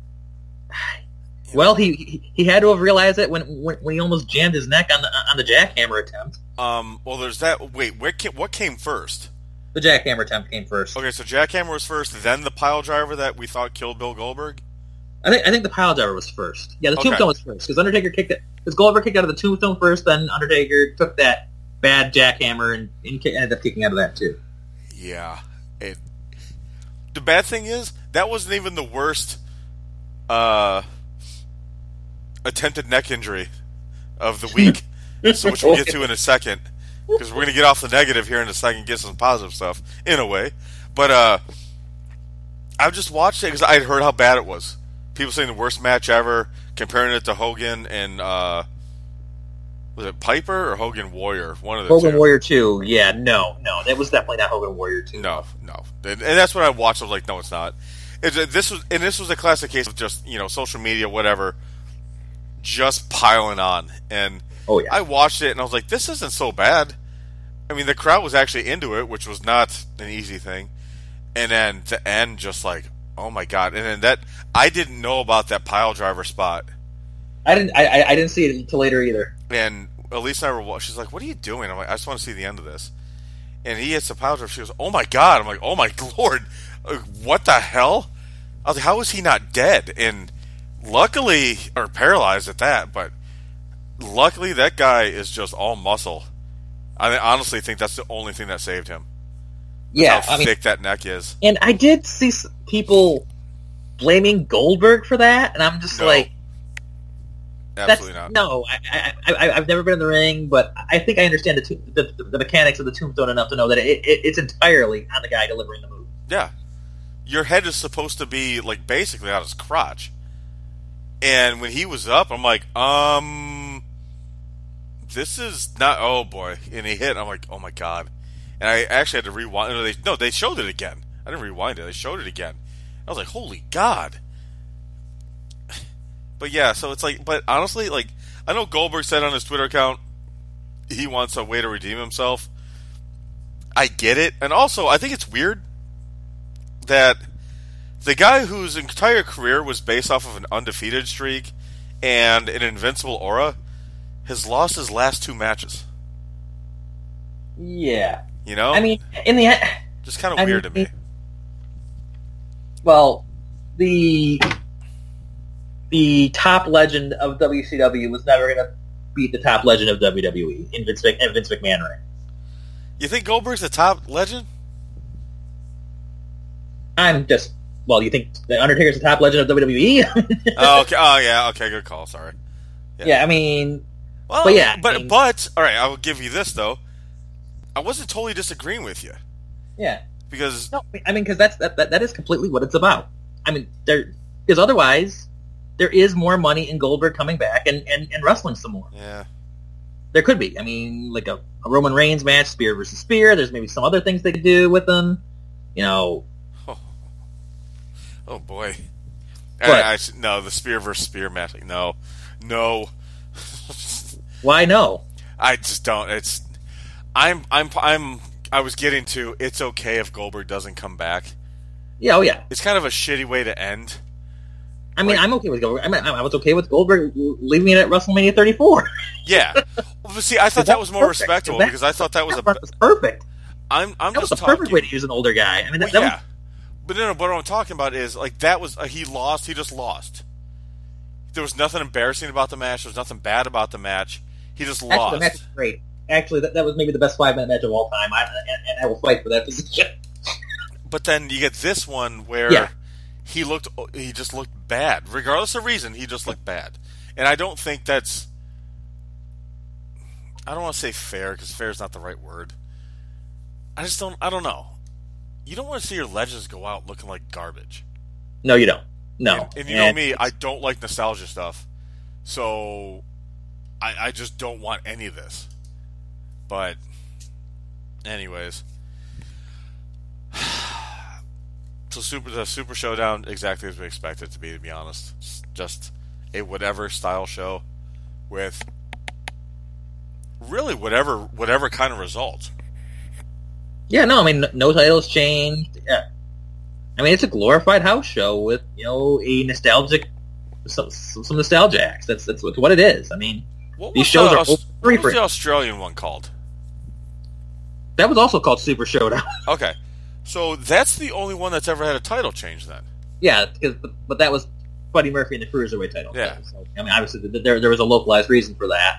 You Well, know? he, he he had to have realized it when, when when he almost jammed his neck on the on the jackhammer attempt. Um, well, there's that. Wait, where came, what came first? The jackhammer attempt came first. Okay, so Jackhammer was first, then the pile driver that we thought killed Bill Goldberg? I think I think the pile driver was first. Yeah, the Okay. tombstone was first because Undertaker kicked it. Because Goldberg kicked out of the tombstone first, then Undertaker took that bad jackhammer and, and ki- ended up kicking out of that too. Yeah. It, the bad thing is, that wasn't even the worst uh, attempted neck injury of the week, so which we'll get to in a second, because we're going to get off the negative here in a second and get some positive stuff, in a way. But uh, I just watched it because I had heard how bad it was. People saying the worst match ever, comparing it to Hogan and, uh, was it Piper or Hogan Warrior? One of the Hogan two. Warrior two, yeah, no, no, that was definitely not Hogan Warrior two. No, no, and, and that's what I watched. I was like, no, it's not. It's, uh, this was, and this was a classic case of just, you know, social media, whatever, just piling on. And Oh yeah, I watched it and I was like, this isn't so bad. I mean, the crowd was actually into it, which was not an easy thing. And then to end, just like, oh my god! And then that, I didn't know about that pile driver spot. I didn't I, I I didn't see it until later either. And Elise and I were watching. She's like, "What are you doing?" I'm like, "I just want to see the end of this." And he hits the pile driver. She goes, "Oh my god!" I'm like, "Oh my lord, Uh, what the hell?" I was like, "How is he not dead?" And luckily, or paralyzed at that, but luckily that guy is just all muscle. I honestly think that's the only thing that saved him. Yeah, How I mean, thick that neck is. and I did see s- people blaming Goldberg for that, and I'm just No, like, Absolutely that's, not. No, I, I, I, I've never been in the ring, but I think I understand the, to- the, the mechanics of the tombstone enough to know that it, it, it's entirely on the guy delivering the move. Yeah. Your head is supposed to be, like, basically out his crotch. And when he was up, I'm like, um, this is not, oh boy. And he hit, I'm like, oh my god. And I actually had to rewind. No, they, no, they showed it again. I didn't rewind it. They showed it again. I was like, holy god. But yeah, so it's like, but honestly, like, I know Goldberg said on his Twitter account he wants a way to redeem himself. I get it. And also, I think it's weird that the guy whose entire career was based off of an undefeated streak and an invincible aura has lost his last two matches. Yeah. You know? I mean, in the end, just kind of I weird mean, to me. well, the the top legend of W C W was never going to beat the top legend of W W E in Vince, Mc, in Vince McMahon ring. You think Goldberg's the top legend? I'm just, well, you think the Undertaker's the top legend of W W E? Oh, okay. Oh, yeah. Okay, good call. Sorry. Yeah. yeah, I mean, Well, but yeah, but I mean, but all right. I will give you this though. I wasn't totally disagreeing with you yeah. because No, I mean, because that's that, that that is completely what it's about. I mean, there because otherwise, there is more money in Goldberg coming back and, and, and wrestling some more. yeah, There could be. I mean, like a, a Roman Reigns match, Spear versus Spear. There's maybe some other things they could do with them. You know, oh, oh boy. What? I, I, no, the spear versus spear match. Like, no, no. why no? I just don't. It's. I'm. I'm. I'm. I was getting to. It's okay if Goldberg doesn't come back. Yeah, oh yeah. It's kind of a shitty way to end. I mean, Like- I'm okay with Goldberg. I mean, I was okay with Goldberg leaving it at WrestleMania thirty-four. Yeah. Well, see, I thought that was more Perfect. respectable That- because I thought that was a. That was perfect. I'm. I'm That was just a perfect talking. way to use an older guy. I mean, that, Well, that yeah. was, But no, no, what I'm talking about is, like, that was, uh, he lost, he just lost. There was nothing embarrassing about the match, there was nothing bad about the match. He just actually, lost. the match was great. Actually, that, that was maybe the best five-minute match of all time, I, and, and I will fight for that position. But then you get this one where Yeah. he looked, he just looked bad. Regardless of reason, he just looked bad. And I don't think that's, I don't want to say fair, because fair is not the right word. I just don't, I don't know. You don't want to see your legends go out looking like garbage. No, you don't. No. And, and you know me, I don't like nostalgia stuff. So I, I just don't want any of this. But anyways. So super the Super Showdown, exactly as we expected it to be, to be honest. It's just a whatever style show with really whatever whatever kind of result. Yeah, no, I mean, no titles changed. Yeah. I mean, it's a glorified house show with, you know, a nostalgic, some, some nostalgia acts. That's that's what it is. I mean, what these was shows the, are Aus- free what for was the Australian one called? That was also called Super Showdown. Okay, so that's the only one that's ever had a title change then. Yeah, because but that was Buddy Murphy in the Cruiserweight title. Yeah. So, I mean, obviously there there was a localized reason for that.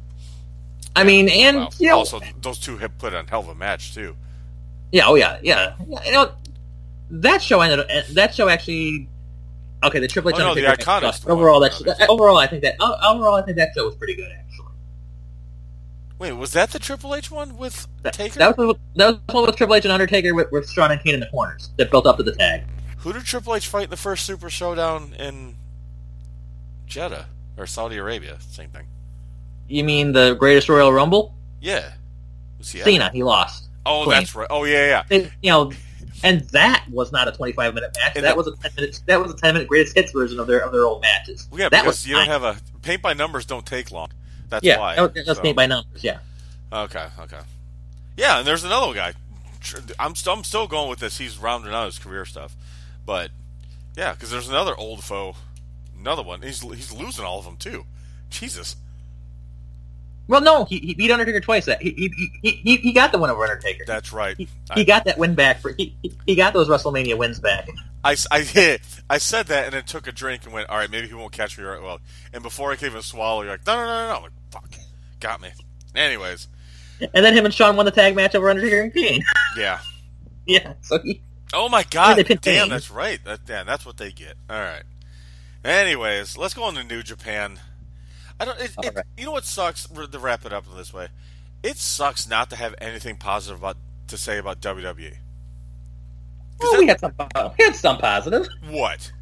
I mean, and Well, you know, also those two have put on hell of a match too. yeah, oh yeah, yeah, yeah. You know, that show ended. That show actually. Okay, the Triple H. Oh, no, the Undertaker match Iconics sucked. one. Overall, that, No, that overall, I think that overall, I think that show was pretty good actually. Wait, was that the Triple H one with That, Taker? that was that was the one with Triple H and Undertaker with, with Shawn and Kane in the corners that built up to the tag. Who did Triple H fight in the first Super Showdown in Jeddah or Saudi Arabia? Same thing. You mean the Greatest Royal Rumble? Yeah. Was he at Cena, it? he lost. Oh, Clean. that's right. Oh, yeah, yeah. It- you know, and that was not a twenty-five minute match. And that that- was a ten minute. That was a ten minute greatest hits version of their of their old matches. Well, yeah, that because was you don't fine. have a paint by numbers. Don't take long. That's yeah, why. that was, that was So- made by numbers. Yeah, Okay, okay. Yeah, and there's another guy. Tr- I'm still, I'm still going with this. He's rounding out his career stuff, but yeah, because there's another old foe, another one. He's he's losing all of them too. Jesus. well, no, he, he beat Undertaker twice. That he he, he he he got the win over Undertaker. That's right. he, I- he got that win back. For he, he- he got those WrestleMania wins back. I, I, I said that and then took a drink and went, all right, maybe he won't catch me right well. And before I could even swallow, you're like, no, no, no, no, no. I'm like, fuck, got me. Anyways, And then him and Shawn won the tag match over Undertaker and Kane. yeah. yeah, so he, Oh my god, they picked damn, Kane. that's right. That, damn, that's what they get. All right. Anyways, let's go on to New Japan. I don't. It, it, right. You know what sucks? To wrap it up in this way, it sucks not to have anything positive about to say about W W E. well, we had some we had some positive. What?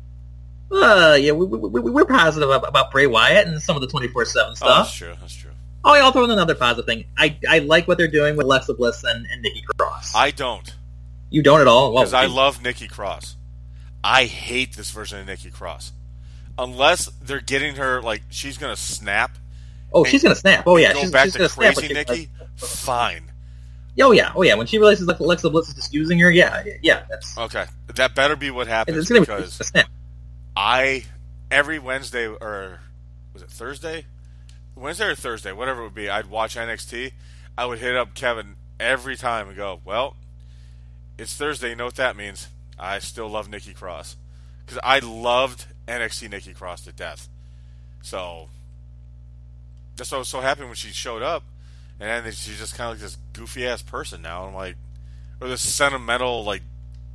Uh, yeah, we, we, we, we're positive about, about Bray Wyatt and some of the twenty-four seven Oh, stuff. that's true. That's true. Oh, yeah, I'll throw in another positive thing. I, I like what they're doing with Alexa Bliss and, and Nikki Cross. I don't, you don't at all? Well, because I love Nikki Cross. I hate this version of Nikki Cross. Unless they're getting her like she's gonna snap. oh, she's gonna snap. Oh yeah, go she's, back she's to gonna snap. crazy when she- Nikki. Fine. Oh yeah, oh yeah. When she realizes that Alexa Bliss is just using her, yeah, yeah, yeah that's Okay, that better be what happens it's gonna be because a snap. I every Wednesday or was it Thursday? Wednesday or Thursday, whatever it would be, I'd watch N X T. I would hit up Kevin every time and go, "Well, it's Thursday. You know what that means? I still love Nikki Cross because I loved N X T Nikki Cross to death." So that's why I was so happy when she showed up, and then she's just kind of like this goofy ass person now. I'm like, or this sentimental like,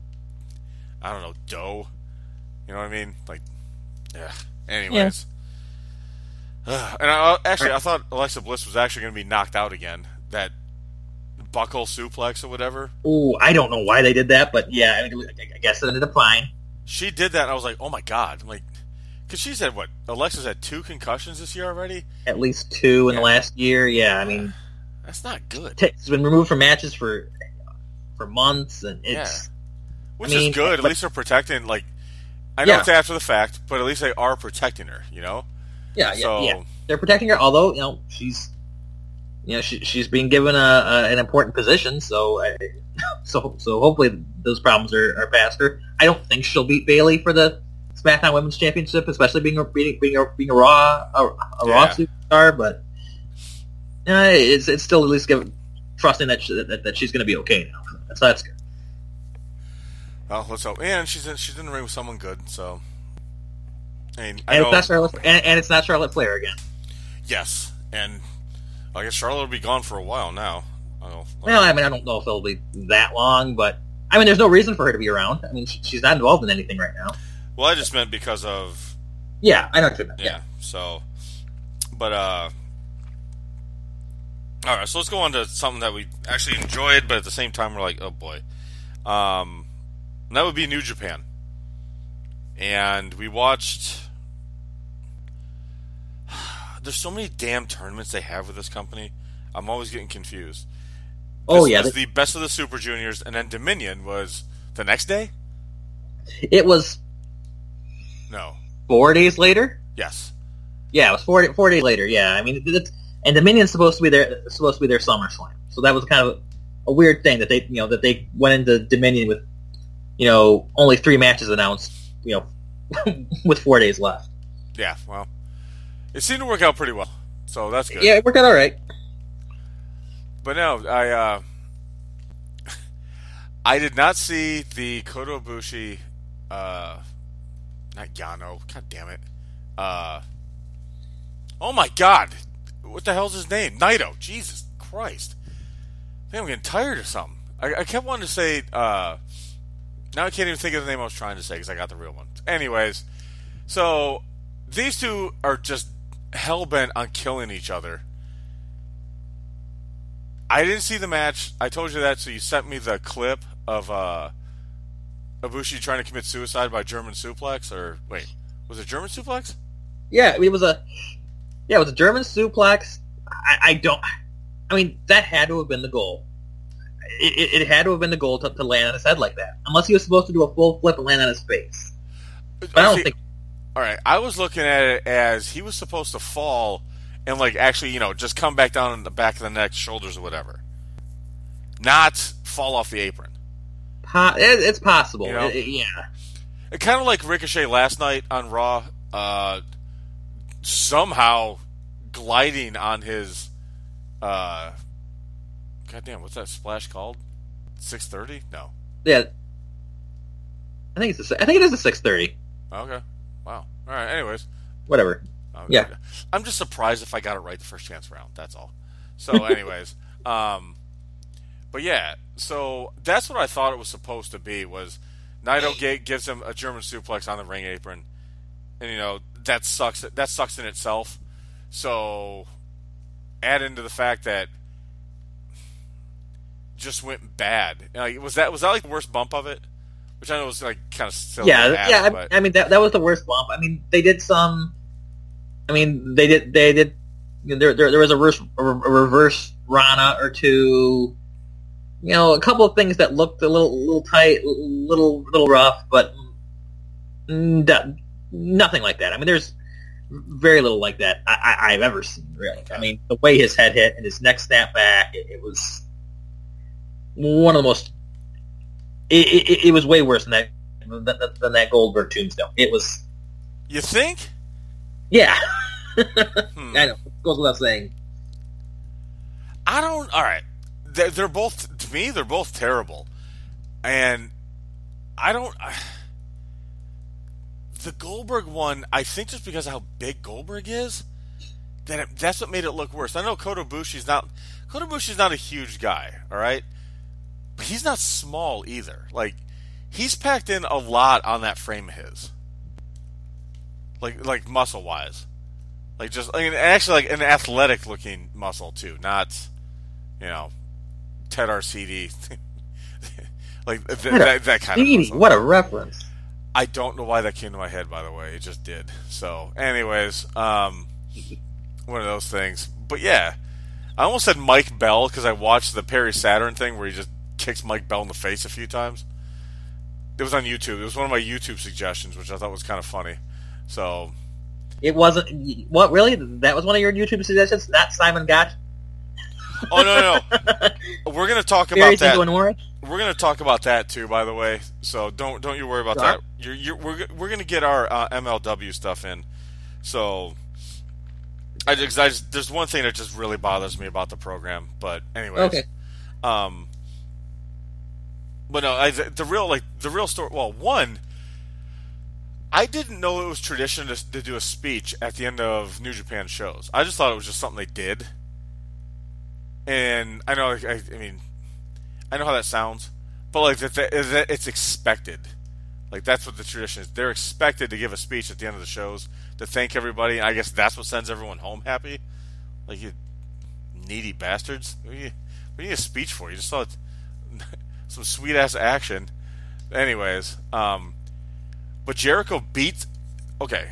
I don't know, dough. You know what I mean? Like, yeah. Anyways. Uh, and I, actually, I thought Alexa Bliss was actually going to be knocked out again. That buckle suplex or whatever. Ooh, I don't know why they did that, but yeah, I, mean, I guess it ended up fine. She did that, and I was like, oh my god. I'm like, because she's had, what, Alexa's had two concussions this year already? At least two in Yeah. the last year. Yeah, I mean, That's not good. it's been removed from matches for for months, and it's Yeah. Which I mean, is good. At but- least they're protecting, like, I know Yeah. it's after the fact, but at least they are protecting her, you know? yeah, yeah, So, yeah. They're protecting her, although you know she's you know she, she's being given a, a an important position, so I, so so hopefully those problems are, are past her. I don't think she'll beat Bayley for the SmackDown Women's Championship, especially being a being, being a being a Raw a, a Raw Yeah. superstar. But uh, it's it's still at least give, trusting that, she, that that she's going to be okay now. So that's good. well, let's hope. And she's in, she's in the ring with someone good, so. I mean, I And know, it's not Charlotte and, and it's not Charlotte Flair again. yes, and I guess Charlotte will be gone for a while now. I don't, Well, I mean, I don't know if it'll be that long, but I mean, there's no reason for her to be around. I mean, she, she's not involved in anything right now. well, I just meant because of Yeah, I know what you meant. yeah. Yeah. So, but uh, all right. So let's go on to something that we actually enjoyed, but at the same time we're like, oh boy, um, and that would be New Japan. and we watched. There's so many damn tournaments they have with this company. I'm always getting confused. Oh This yeah, was th- the best of the Super Juniors, and then Dominion was the next day. it was No. four days later. Yes. Yeah, it was four four days later. Yeah, I mean, it's, and Dominion's supposed to be their supposed to be their SummerSlam, so that was kind of a weird thing that they you know that they went into Dominion with you know only three matches announced, you know, with four days left. Yeah. Well, it seemed to work out pretty well, so that's good. Yeah, it worked out all right. But no, I uh, I did not see the Kota Ibushi, uh, not Yano. God damn it. Uh, oh my God, what the hell's his name? Naito. Jesus Christ. I think I'm getting tired or something. I, I kept wanting to say. Uh, now I can't even think of the name I was trying to say because I got the real one. Anyways, so these two are just hell bent on killing each other. I didn't see the match. I told you that, so you sent me the clip of uh, Ibushi trying to commit suicide by German suplex, or wait, was it German suplex? Yeah, it was a yeah, it was a German suplex. I, I don't. I mean, that had to have been the goal. It, it, it had to have been the goal to, to land on his head like that, unless he was supposed to do a full flip and land on his face. But I don't See, think. All right, I was looking at it as he was supposed to fall and like actually, you know, just come back down in the back of the neck, shoulders, or whatever, not fall off the apron. Po- it, it's possible. You know? It- it- yeah. It kind of like Ricochet last night on Raw, uh, somehow gliding on his, uh, goddamn, what's that splash called? six thirty? No. Yeah. I think it's. A, I think it is a six thirty. Okay. Wow. All right. Anyways. Whatever. Um, Yeah. I'm just surprised if I got it right the first chance round. That's all. So, anyways, um, but yeah, so that's what I thought it was supposed to be. Was Naito g- gives him a German suplex on the ring apron, and you know that sucks. That sucks in itself. So, add into the fact that just went bad. Like, was that was that like the worst bump of it? Which I know was like kind of silly. Yeah, to ask, yeah. but... I, I mean, that that was the worst bump. I mean, they did some. I mean, they did. They did. You know, there, there, there was a reverse, a reverse Rana or two. You know, a couple of things that looked a little, little tight, little, little rough, but n- nothing like that. I mean, there's very little like that I, I, I've ever seen. Really, I mean, the way his head hit and his neck snapped back, it, it was one of the most. It, it, it was way worse than that than, than that Goldberg tombstone. It was. You think? Yeah. Hmm. I know. Goes without saying. I don't. All right, they're, they're both to me. They're both terrible, and I don't. I, the Goldberg one, I think, just because of how big Goldberg is, that it, that's what made it look worse. I know Kota Ibushi's not. Kota Ibushi's not a huge guy. All right, but he's not small either. Like he's packed in a lot on that frame of his. Like like muscle wise. Like just, like, actually, like an athletic-looking muscle too, not, you know, Ted Arcidi, like th- that, that kind of muscle. What a reference! I don't know why that came to my head. By the way, it just did. So, anyways, um, one of those things. But yeah, I almost said Mike Bell because I watched the Perry Saturn thing where he just kicks Mike Bell in the face a few times. It was on YouTube. It was one of my YouTube suggestions, which I thought was kind of funny. So. It wasn't. What really? That was one of your YouTube suggestions, not Simon Gotch. Oh no, no, we're gonna talk about Barry's that. We're gonna talk about that too, by the way. So don't don't you worry about sure. that. You're, you're, we're we're gonna get our uh, M L W stuff in. So I just, I just there's one thing that just really bothers me about the program. But anyways, Okay. Um. But no, I, the real like the real story. Well, one. I didn't know it was tradition to, to do a speech at the end of New Japan shows. I just thought it was just something they did. And I know, I, I mean, I know how that sounds, but like that, that, it's expected. Like that's what the tradition is. They're expected to give a speech at the end of the shows to thank everybody. And I guess that's what sends everyone home happy. Like you needy bastards. What do you, what do you need a speech for? You just saw some sweet ass action. Anyways, um. But Jericho beat. Okay.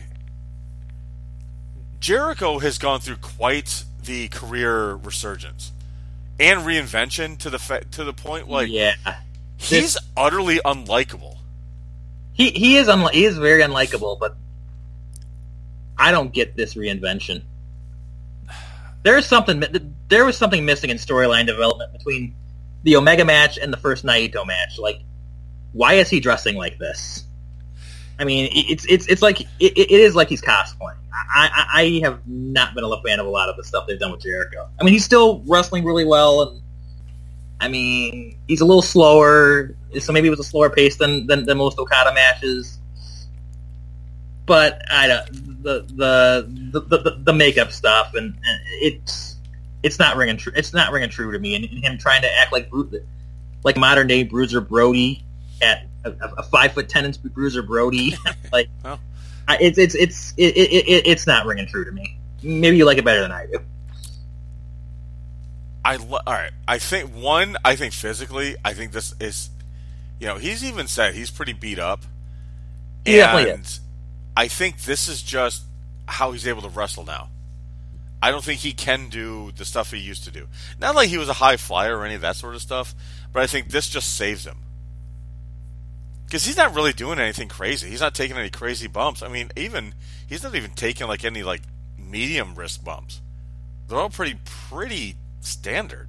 Jericho has gone through quite the career resurgence and reinvention to the fa- to the point like yeah, he's this, utterly unlikable. He he is unli- he is very unlikable, but I don't get this reinvention. There is something there was something missing in storyline development between the Omega match and the first Naito match. Like, why is he dressing like this? I mean, it's it's it's like it, it is like he's cosplaying. I, I I have not been a fan of a lot of the stuff they've done with Jericho. I mean, he's still wrestling really well, and I mean, he's a little slower, so maybe it was a slower pace than than, than most Okada matches. But I don't the the the, the, the makeup stuff, and, and it's it's not ringing true. It's not ringing true to me, and, and him trying to act like like modern day Bruiser Brody at a, a five foot ten inch Bruiser Brody, like well, I, it's it's it's it, it, it, it's not ringing true to me. Maybe you like it better than I do. I lo- all right. I think one. I think physically, I think this is, you know, he's even said he's pretty beat up, He definitely and is. I think this is just how he's able to wrestle now. I don't think he can do the stuff he used to do. Not like he was a high flyer or any of that sort of stuff, but I think this just saves him. Because he's not really doing anything crazy. He's not taking any crazy bumps. I mean, even he's not even taking like any like medium risk bumps. They're all pretty pretty standard.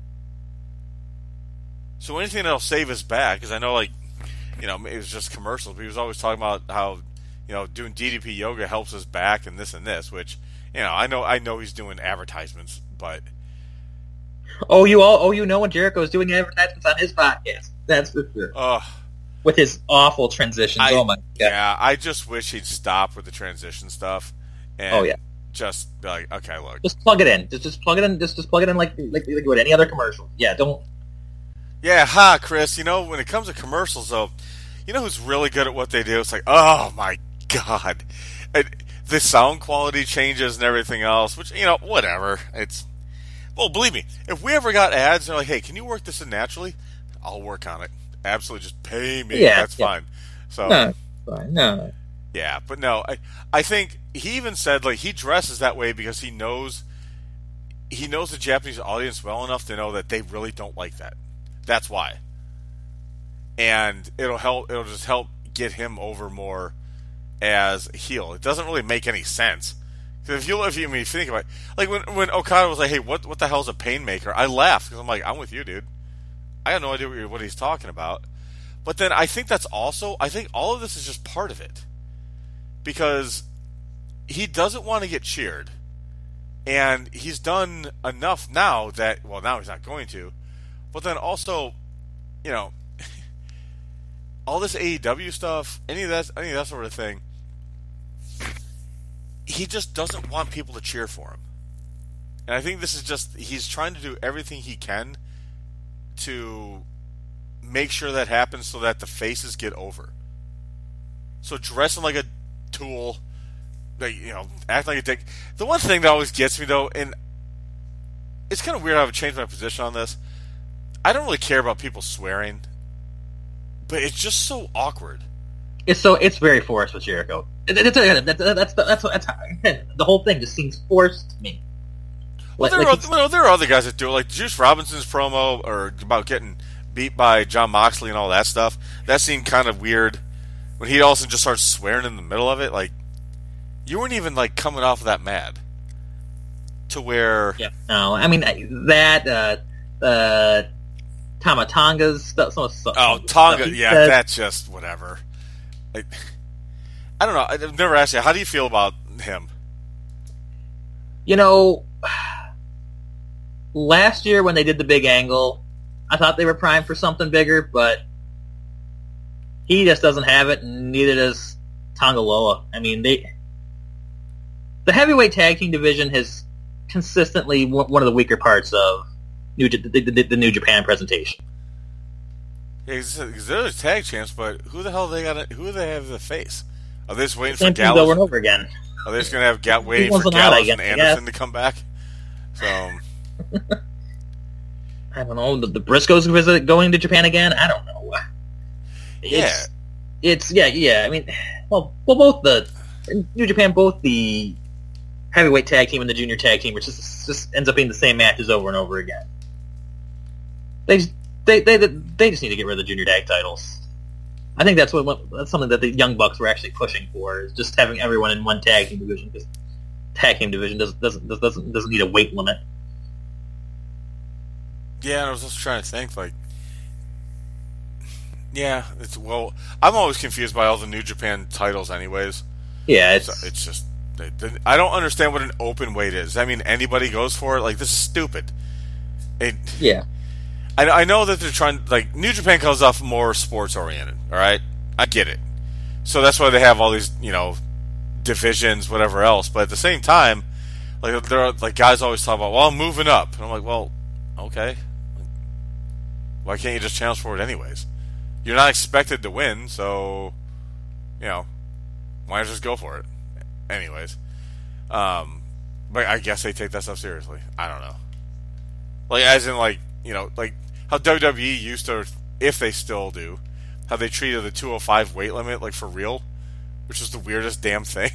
So anything that'll save his back, because I know like, you know, it was just commercials, but he was always talking about how, you know, doing D D P yoga helps his back and this and this, which, you know, I know I know he's doing advertisements, but Oh, you all oh you know when Jericho's doing advertisements on his podcast. That's for sure. uh With his awful transitions. I, oh my god. Yeah, I just wish he'd stop with the transition stuff. And Oh yeah. just be like, okay, look. Just plug it in. Just just plug it in. Just just plug it in like like like with any other commercial. Yeah, don't. Yeah, ha, Chris. You know, when it comes to commercials, though, you know who's really good at what they do? It's like, oh my god, it, the sound quality changes and everything else. Which, you know, whatever. It's well, believe me, if we ever got ads, they're like, hey, can you work this in naturally? I'll work on it. Absolutely, just pay me. Yeah, That's yeah. fine. So No, it's fine. No. yeah, but no, I I think he even said like he dresses that way because he knows he knows the Japanese audience well enough to know that they really don't like that. That's why. And it'll help it'll just help get him over more as a heel. It doesn't really make any sense. Because if you if you I mean if you think about it, like when when Okada was like, "Hey, what what the hell is a pain maker?" I laughed because I'm like, "I'm with you, dude. I have no idea what, what he's talking about." But then I think that's also I think all of this is just part of it. Because he doesn't want to get cheered. And he's done enough now that, well, now he's not going to. But then also, you know, all this A E W stuff, any of that, any of that sort of thing, he just doesn't want people to cheer for him. And I think this is just, he's trying to do everything he can to make sure that happens so that the faces get over. So dressing like a tool, like, you know, act like a dick. The one thing that always gets me though, and it's kind of weird how I've changed my position on this. I don't really care about people swearing, but it's just so awkward. It's so it's very forced with Jericho. It- it- it's- That's that's that's that's how- the whole thing just seems forced to me. Well, Like- there, like are, it's- well, there are other guys that do it, like Juice Robinson's promo or about getting beat by John Moxley and all that stuff. That seemed kind of weird when he also just starts swearing in the middle of it. Like, you weren't even like coming off of that mad to where. Yeah. No, I mean that uh, uh, Tamatonga's stuff. Some, some, Oh, some Tonga, stuff he yeah, said. that's just whatever. Like, I don't know. I've never asked you. How do you feel about him? You know, last year when they did the big angle, I thought they were primed for something bigger, but he just doesn't have it, and neither does Tongaloa. I mean, they the heavyweight tag team division has consistently one one of the weaker parts of New J- the, the, the New Japan presentation. Yeah, because they're the tag champs, but who the hell they got? Who do they have the face? Are they just waiting for Same things Gallows? over and over again. Are they just going to have Ga- waiting Who for wants them out, I Gallows guess, and I Anderson guess. to come back? So I don't know. The, the Briscoes visit going to Japan again. I don't know. It's, Yeah. it's yeah, yeah. I mean, well, well, both the in New Japan, both the heavyweight tag team and the junior tag team, which just just ends up being the same matches over and over again. They just, they they they just need to get rid of the junior tag titles. I think that's what that's something that the Young Bucks were actually pushing for, is just having everyone in one tag team division. Because tag team division doesn't doesn't doesn't doesn't need a weight limit. Yeah, and I was just trying to think, like, yeah, it's well, I'm always confused by all the New Japan titles, anyways. Yeah, it's so it's just they, they, I don't understand what an open weight is. I mean, anybody goes for it. Like, this is stupid. It, yeah. I, I know that they're trying, like, New Japan comes off more sports oriented. All right, I get it. So that's why they have all these, you know, divisions, whatever else. But at the same time, like, there are like guys always talk about, well, I'm moving up, and I'm like, well, okay. Why can't you just challenge for it anyways? You're not expected to win, so, you know, why not just go for it? Anyways. Um, but I guess they take that stuff seriously. I don't know. Like, as in, like, you know, like how W W E used to, if they still do, how they treated the two oh five weight limit, like, for real, which was the weirdest damn thing.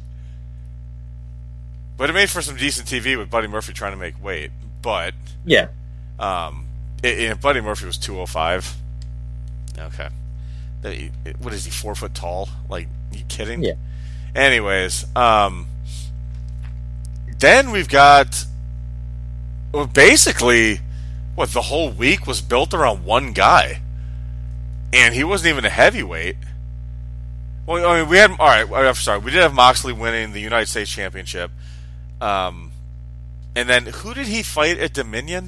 But it made for some decent T V with Buddy Murphy trying to make weight. But, yeah. Um, it, it, Buddy Murphy was two oh five. Okay. They, it, what is he, four foot tall? Like, are you kidding? Yeah. Anyways, um, then we've got, well, basically, what, the whole week was built around one guy. And he wasn't even a heavyweight. Well, I mean, we had, alright, I'm sorry, we did have Moxley winning the United States Championship. Um, and then, who did he fight at Dominion?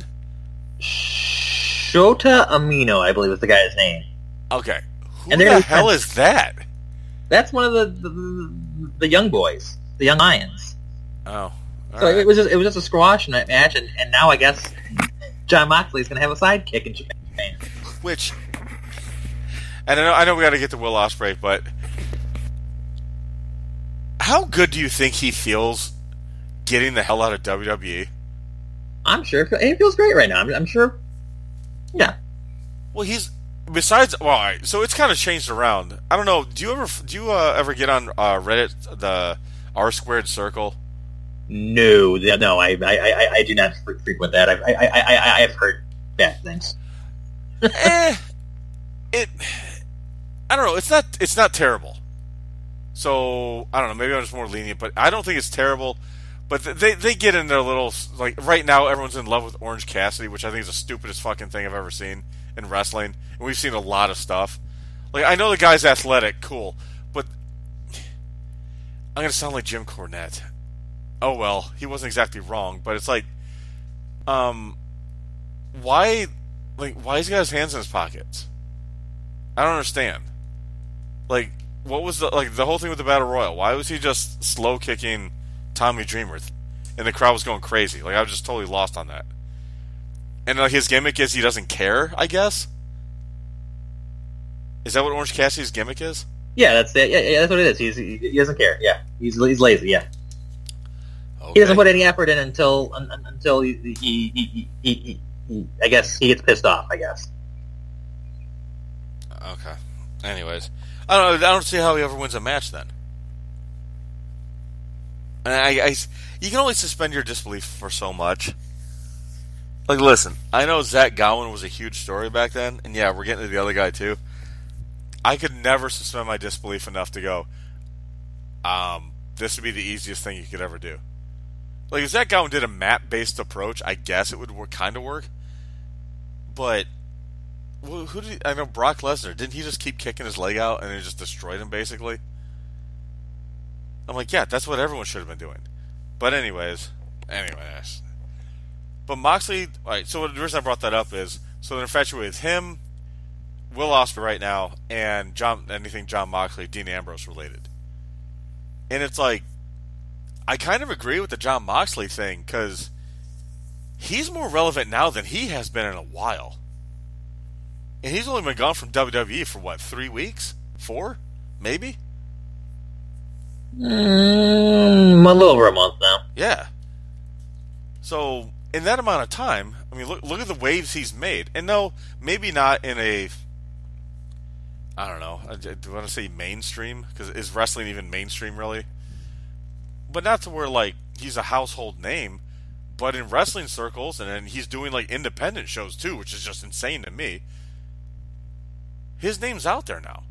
Shota Umino, I believe is the guy's name. Okay. Who and the hell is that? That's one of the, the the young boys, the young lions. Oh. So right. it was just, it was just a squash match, and, and now I guess Jon Moxley is going to have a sidekick in Japan. Which, and I know I know we got to get to Will Ospreay, but how good do you think he feels getting the hell out of W W E? I'm sure he feels great right now. I'm, I'm sure. Yeah. Well, he's besides. Well, all right, so it's kind of changed around. I don't know. Do you ever do you uh, ever get on uh, Reddit, the R Squared Circle? No, no, I I, I, I do not frequent that. I I I I've heard bad things. eh, it. I don't know. It's not. It's not terrible. So I don't know. Maybe I'm just more lenient, but I don't think it's terrible. But they they get in their little, like, right now everyone's in love with Orange Cassidy, which I think is the stupidest fucking thing I've ever seen in wrestling. And we've seen a lot of stuff. Like, I know the guy's athletic, cool, but I'm gonna sound like Jim Cornette. Oh well, he wasn't exactly wrong, but it's like, um, why, like, why has he got his hands in his pockets? I don't understand. Like, what was the like the whole thing with the Battle Royal? Why was he just slow kicking Tommy Dreamer, and the crowd was going crazy? Like, I was just totally lost on that. And like, his gimmick is he doesn't care, I guess. Is that what Orange Cassidy's gimmick is? Yeah, that's it. Yeah, yeah, that's what it is. He's, he, he doesn't care. Yeah, he's he's lazy. Yeah, okay. He doesn't put any effort in until un, until he he, he, he, he he I guess he gets pissed off. I guess. Okay. Anyways, I don't know. I don't see how he ever wins a match then. And I, I, you can only suspend your disbelief for so much. Like, listen, I know Zach Gowen was a huge story back then, and yeah, we're getting to the other guy too. I could never suspend my disbelief enough to go, um, this would be the easiest thing you could ever do. Like, if Zach Gowen did a map-based approach, I guess it would work, kind of work. But, who did he, I know Brock Lesnar, didn't he just keep kicking his leg out and it just destroyed him, basically? I'm like, yeah, that's what everyone should have been doing. But anyways, anyways. But Moxley, alright, so the reason I brought that up is, so they're infatuated with him, Will Ospreay right now, and John, anything Jon Moxley, Dean Ambrose related. And it's like, I kind of agree with the Jon Moxley thing, because he's more relevant now than he has been in a while. And he's only been gone from W W E for, what, three weeks? Four? Maybe? Mm, a little over a month now. Yeah. So, in that amount of time, I mean, look look at the waves he's made. And no, maybe not in a... I don't know. I, do I want to say mainstream? Because is wrestling even mainstream, really? But not to where, like, he's a household name, but in wrestling circles, and then he's doing, like, independent shows, too, which is just insane to me. His name's out there now.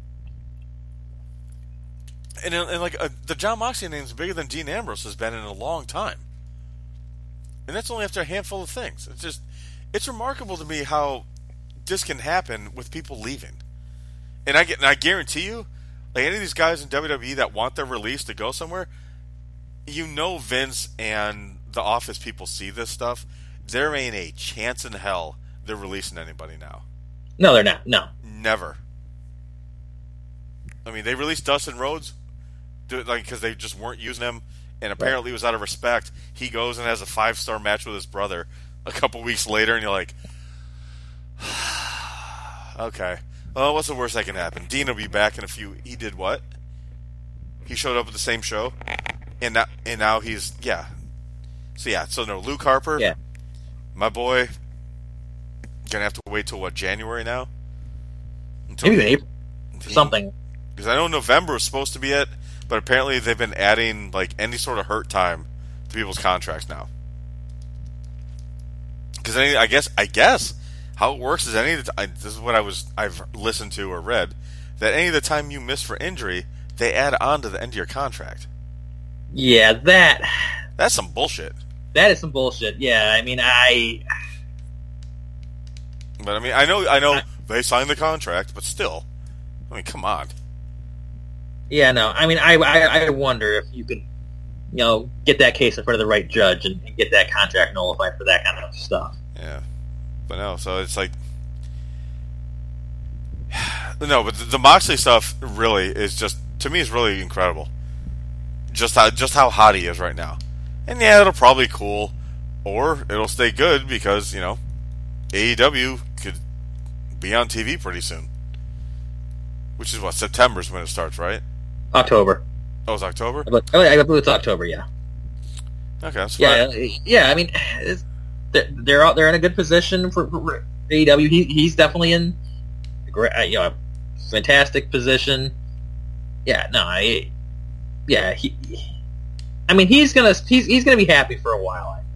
And, and like, uh, the Jon Moxley name's bigger than Dean Ambrose has been in a long time. And that's only after a handful of things. It's just, it's remarkable to me how this can happen with people leaving. And I get, and I guarantee you, like any of these guys in W W E that want their release to go somewhere, you know Vince and the office people see this stuff. There ain't a chance in hell they're releasing anybody now. No, they're not. No. Never. I mean, they released Dustin Rhodes, like because they just weren't using him, and apparently it was out of respect. He goes and has a five-star match with his brother a couple weeks later, and you're like, okay. Well, what's the worst that can happen? Dean will be back in a few. He did what? He showed up at the same show, and now, and now he's yeah. So yeah, so no Luke Harper. Yeah. My boy. Gonna have to wait till what, January now? Until Maybe April. Something. Because I know November was supposed to be it, but apparently they've been adding like any sort of hurt time to people's contracts now. Because I guess I guess. How it works is any of the t- I, this is what I was I've listened to or read, that any of the time you miss for injury, they add on to the end of your contract. Yeah, that that's some bullshit. That is some bullshit. Yeah, I mean, I. But I mean, I know, I know I, they signed the contract, but still, I mean, come on. Yeah, no, I mean, I, I, I wonder if you could, you know, get that case in front of the right judge and, and get that contract nullified for that kind of stuff. Yeah. But no, so it's like no, but the, the Moxley stuff really is just to me is really incredible. Just how just how hot he is right now, and yeah, it'll probably cool, or it'll stay good because you know A E W could be on T V pretty soon, which is what September's when it starts, right? October. Oh, it's October. But, oh, I believe it's October. Yeah. Okay, that's yeah, fine. yeah. I mean, it's, they're out. They're in a good position for, for A E W. He, he's definitely in, a, you know, a fantastic position. Yeah, no, I, yeah, he. I mean, he's gonna he's he's gonna be happy for a while. I think.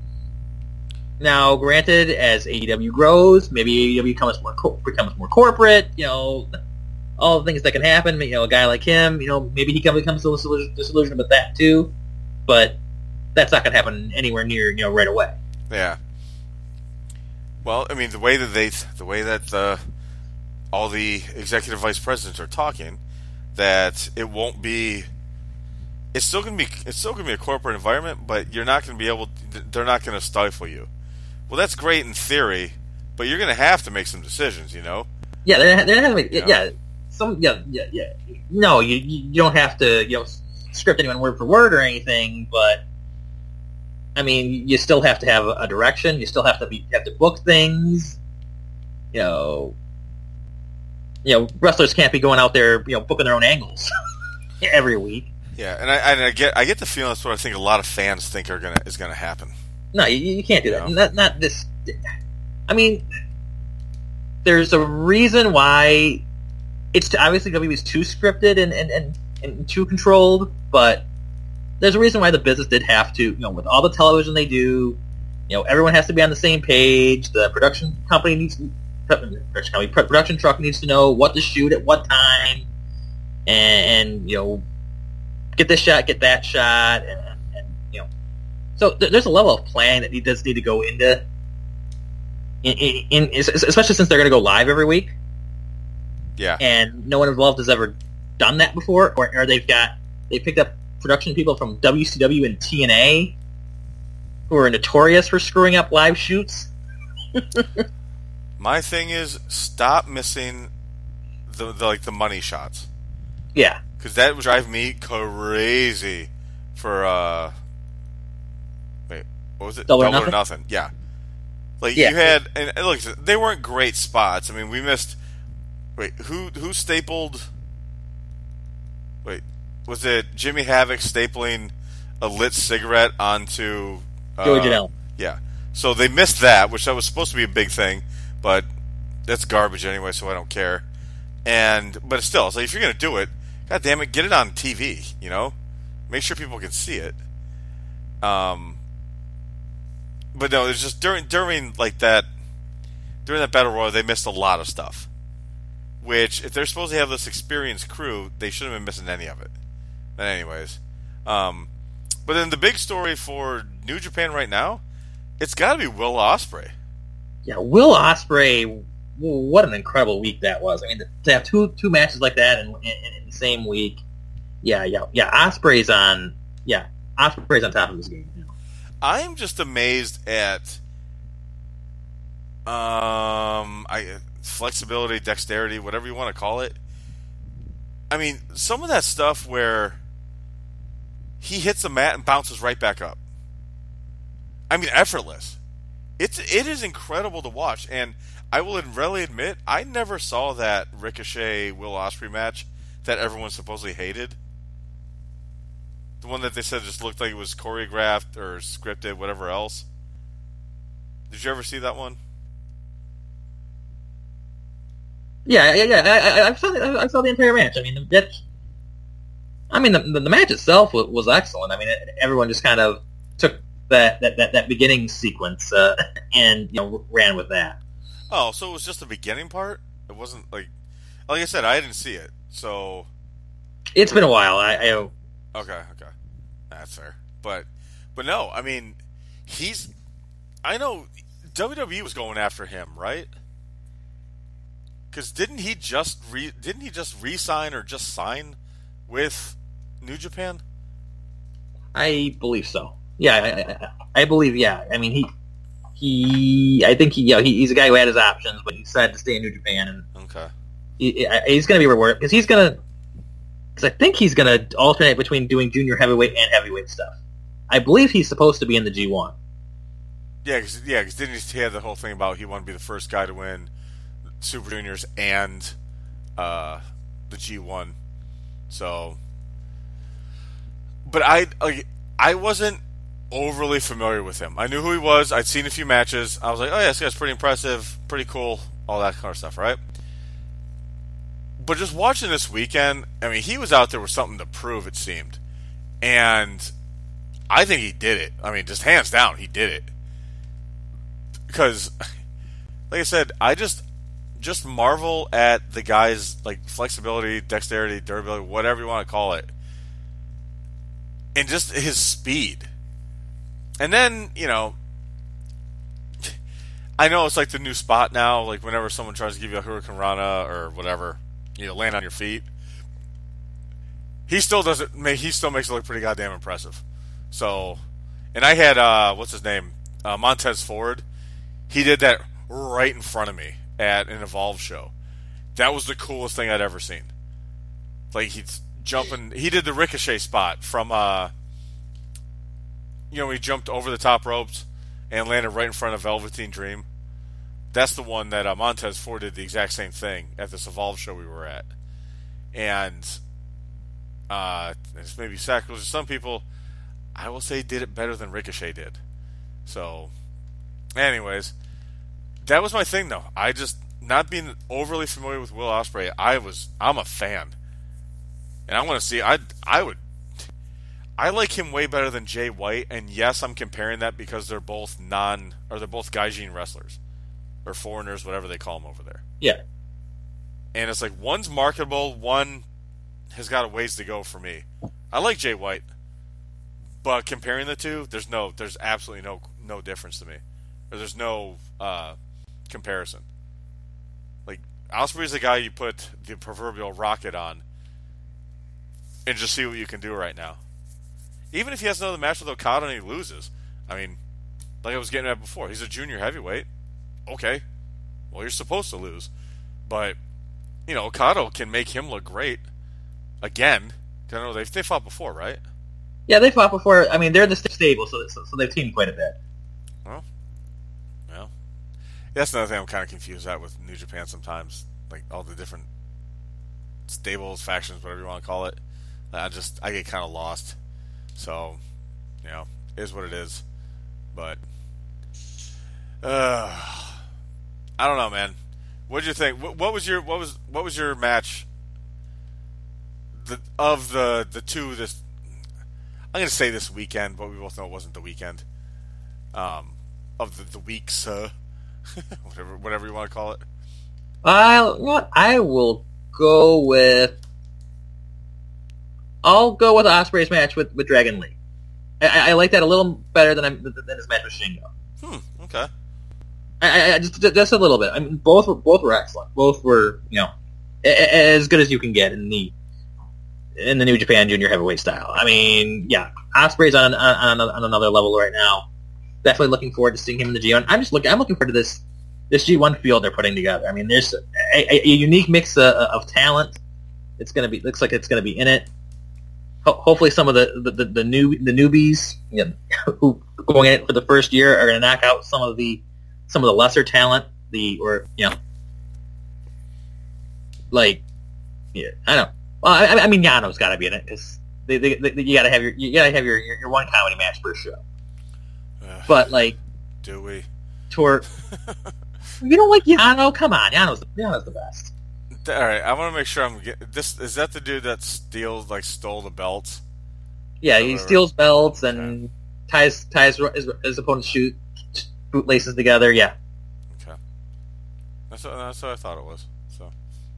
Now, granted, as A E W grows, maybe A E W becomes more co- becomes more corporate. You know, all the things that can happen. You know, a guy like him, you know, maybe he becomes disillusioned with that too. But that's not gonna happen anywhere near, you know, right away. Yeah. Well, I mean, the way that they, the way that uh, all the executive vice presidents are talking, that it won't be. It's still gonna be. It's still gonna be a corporate environment, but you're not gonna be able. They're not gonna stifle you. Well, that's great in theory, but you're gonna have to make some decisions. You know. Yeah, they're they're gonna make, You know? yeah, some yeah yeah yeah. No, you you don't have to you know script anyone word for word or anything, but. I mean, you still have to have a direction. You still have to be you have to book things. You know, you know, wrestlers can't be going out there, you know, booking their own angles every week. Yeah, and I, and I get I get the feeling that's what I think a lot of fans think are gonna is gonna happen. No, you, you can't do that. No. Not not this. I mean, there's a reason why it's obviously W W E is too scripted and, and, and, and too controlled, but. There's a reason why the business did have to, you know, with all the television they do, you know, everyone has to be on the same page. The production company needs, production, company, production truck needs to know what to shoot at what time, and, and you know, get this shot, get that shot, and, and you know, so th- there's a level of planning that he does need to go into, in, in, in especially since they're going to go live every week. Yeah, and no one involved has ever done that before, or, or they've got they picked up. Production people from W C W and T N A who are notorious for screwing up live shoots. My thing is stop missing the, the like the money shots. Yeah, because that would drive me crazy. For uh, wait, what was it? Double, Double or, nothing? or Nothing. Yeah, like yeah. you had, and, and look, they weren't great spots. I mean, we missed. Wait, who who stapled? Wait. Was it Jimmy Havoc stapling a lit cigarette onto uh, Joey Janela? Yeah. So they missed that, which that was supposed to be a big thing, but that's garbage anyway, so I don't care. And but still, so if you're gonna do it, god damn it, get it on T V. You know, make sure people can see it. Um, but no, it's just during during like that during that battle royal, they missed a lot of stuff. Which, if they're supposed to have this experienced crew, they shouldn't have been missing any of it. But anyways, um, but then the big story for New Japan right now, it's got to be Will Ospreay. Yeah, Will Ospreay. What an incredible week that was! I mean, to have two two matches like that in, in, in the same week. Yeah, yeah, yeah. Ospreay's on. Yeah, Ospreay's on top of his game now. I am just amazed at um, I flexibility, dexterity, whatever you want to call it. I mean, some of that stuff where he hits the mat and bounces right back up. I mean, effortless. It's it is incredible to watch, and I will readily admit, I never saw that Ricochet Will Ospreay match that everyone supposedly hated. The one that they said just looked like it was choreographed or scripted, whatever else. Did you ever see that one? Yeah, yeah, yeah. I, I, I saw the, I saw the entire match. I mean, that. I mean, the, the match itself was, was excellent. I mean, it, everyone just kind of took that that, that, that beginning sequence uh, and you know ran with that. Oh, so it was just the beginning part? It wasn't like, like I said, I didn't see it. So it's been a while. I, I okay, okay, that's fair. But, but no, I mean, he's. I know W W E was going after him, right? Because didn't he just re, didn't he just re-sign or just sign with New Japan? I believe so. Yeah, I, I, I believe. Yeah, I mean he. He, I think he, you know, he, he's a guy who had his options, but he decided to stay in New Japan, and okay, he, he's going to be rewarded because he's going to, because I think he's going to alternate between doing junior heavyweight and heavyweight stuff. I believe he's supposed to be in the G one. Yeah, cause, yeah, because didn't he have the whole thing about he wanted to be the first guy to win Super Juniors and uh, the G one? So, but I, like, I wasn't overly familiar with him. I knew who he was. I'd seen a few matches. I was like, oh yeah, this guy's pretty impressive, pretty cool, all that kind of stuff, right? But just watching this weekend, I mean, he was out there with something to prove, it seemed. And I think he did it. I mean, just hands down, he did it. Because, like I said, I just just marvel at the guy's like flexibility, dexterity, durability, whatever you want to call it. And just his speed. And then, you know, I know it's like the new spot now, like whenever someone tries to give you a Hurricane Rana or whatever, you know, land on your feet. He still does it, he still makes it look pretty goddamn impressive. So, and I had, uh, what's his name? Uh, Montez Ford. He did that right in front of me at an Evolve show. That was the coolest thing I'd ever seen. Like, he's jumping, he did the Ricochet spot from, uh, you know, he jumped over the top ropes and landed right in front of Velveteen Dream. That's the one that uh, Montez Ford did the exact same thing at this Evolve show we were at. And uh, it's maybe sacrilegious to some people. I will say he did it better than Ricochet did. So, anyways, that was my thing, though. I just, not being overly familiar with Will Ospreay, I was, I'm a fan. And I want to see, I, I would, I like him way better than Jay White, and yes, I'm comparing that because they're both non, or they're both Gaijin wrestlers, or foreigners, whatever they call them over there. Yeah. And it's like, one's marketable, one has got a ways to go for me. I like Jay White, but comparing the two, there's no, there's absolutely no, no difference to me. Or there's no uh, comparison. Like, Ospreay's the guy you put the proverbial rocket on, and just see what you can do right now. Even if he has another match with Okada and he loses, I mean, like I was getting at before, he's a junior heavyweight. Okay, well, you're supposed to lose. But, you know, Okada can make him look great. Again. I don't know, they they fought before, right? Yeah, they fought before. I mean, they're the stable, so, so, so they've teamed quite a bit. Well, well, that's another thing I'm kind of confused at with New Japan sometimes. Like, all the different stables, factions, whatever you want to call it. I just, I get kind of lost. So, you know, it is what it is. But, uh, I don't know, man. What did you think? What, what was your what was what was your match? The of the the two this. I'm going to say this weekend, but we both know it wasn't the weekend. Um, of the, the weeks, uh, whatever whatever you want to call it. Uh, you know what? I will go with. I'll go with Ospreay's match with, with Dragon Lee. I, I like that a little better than I, than his match with Shingo. Hmm. Okay. I, I just just a little bit. I mean, both were both were excellent. Both were you know a, a, as good as you can get in the in the New Japan Junior Heavyweight style. I mean, yeah, Ospreay's on on, on another level right now. Definitely looking forward to seeing him in the G one. I'm just looking. I'm looking forward to this this G one field they're putting together. I mean, there's a, a, a unique mix of, of talent. It's gonna be looks like it's gonna be in it. Ho- hopefully, some of the, the, the, the new the newbies you know, who going in it for the first year are gonna knock out some of the some of the lesser talent. The or you know, like yeah, I don't. Well, I, I mean, Yano's got to be in it because they, they, they, you got to have your you got to have your, your, your one comedy match per show. Uh, but like, do we? Tor, you don't like Yano? Come on, Yano's the, Yano's the best. All right, I want to make sure I'm getting this. Is that the dude that steals like stole the belts? Yeah, he steals belts and okay. ties ties his, his opponent's shoot bootlaces together. Yeah. Okay. That's what, that's what I thought it was. So.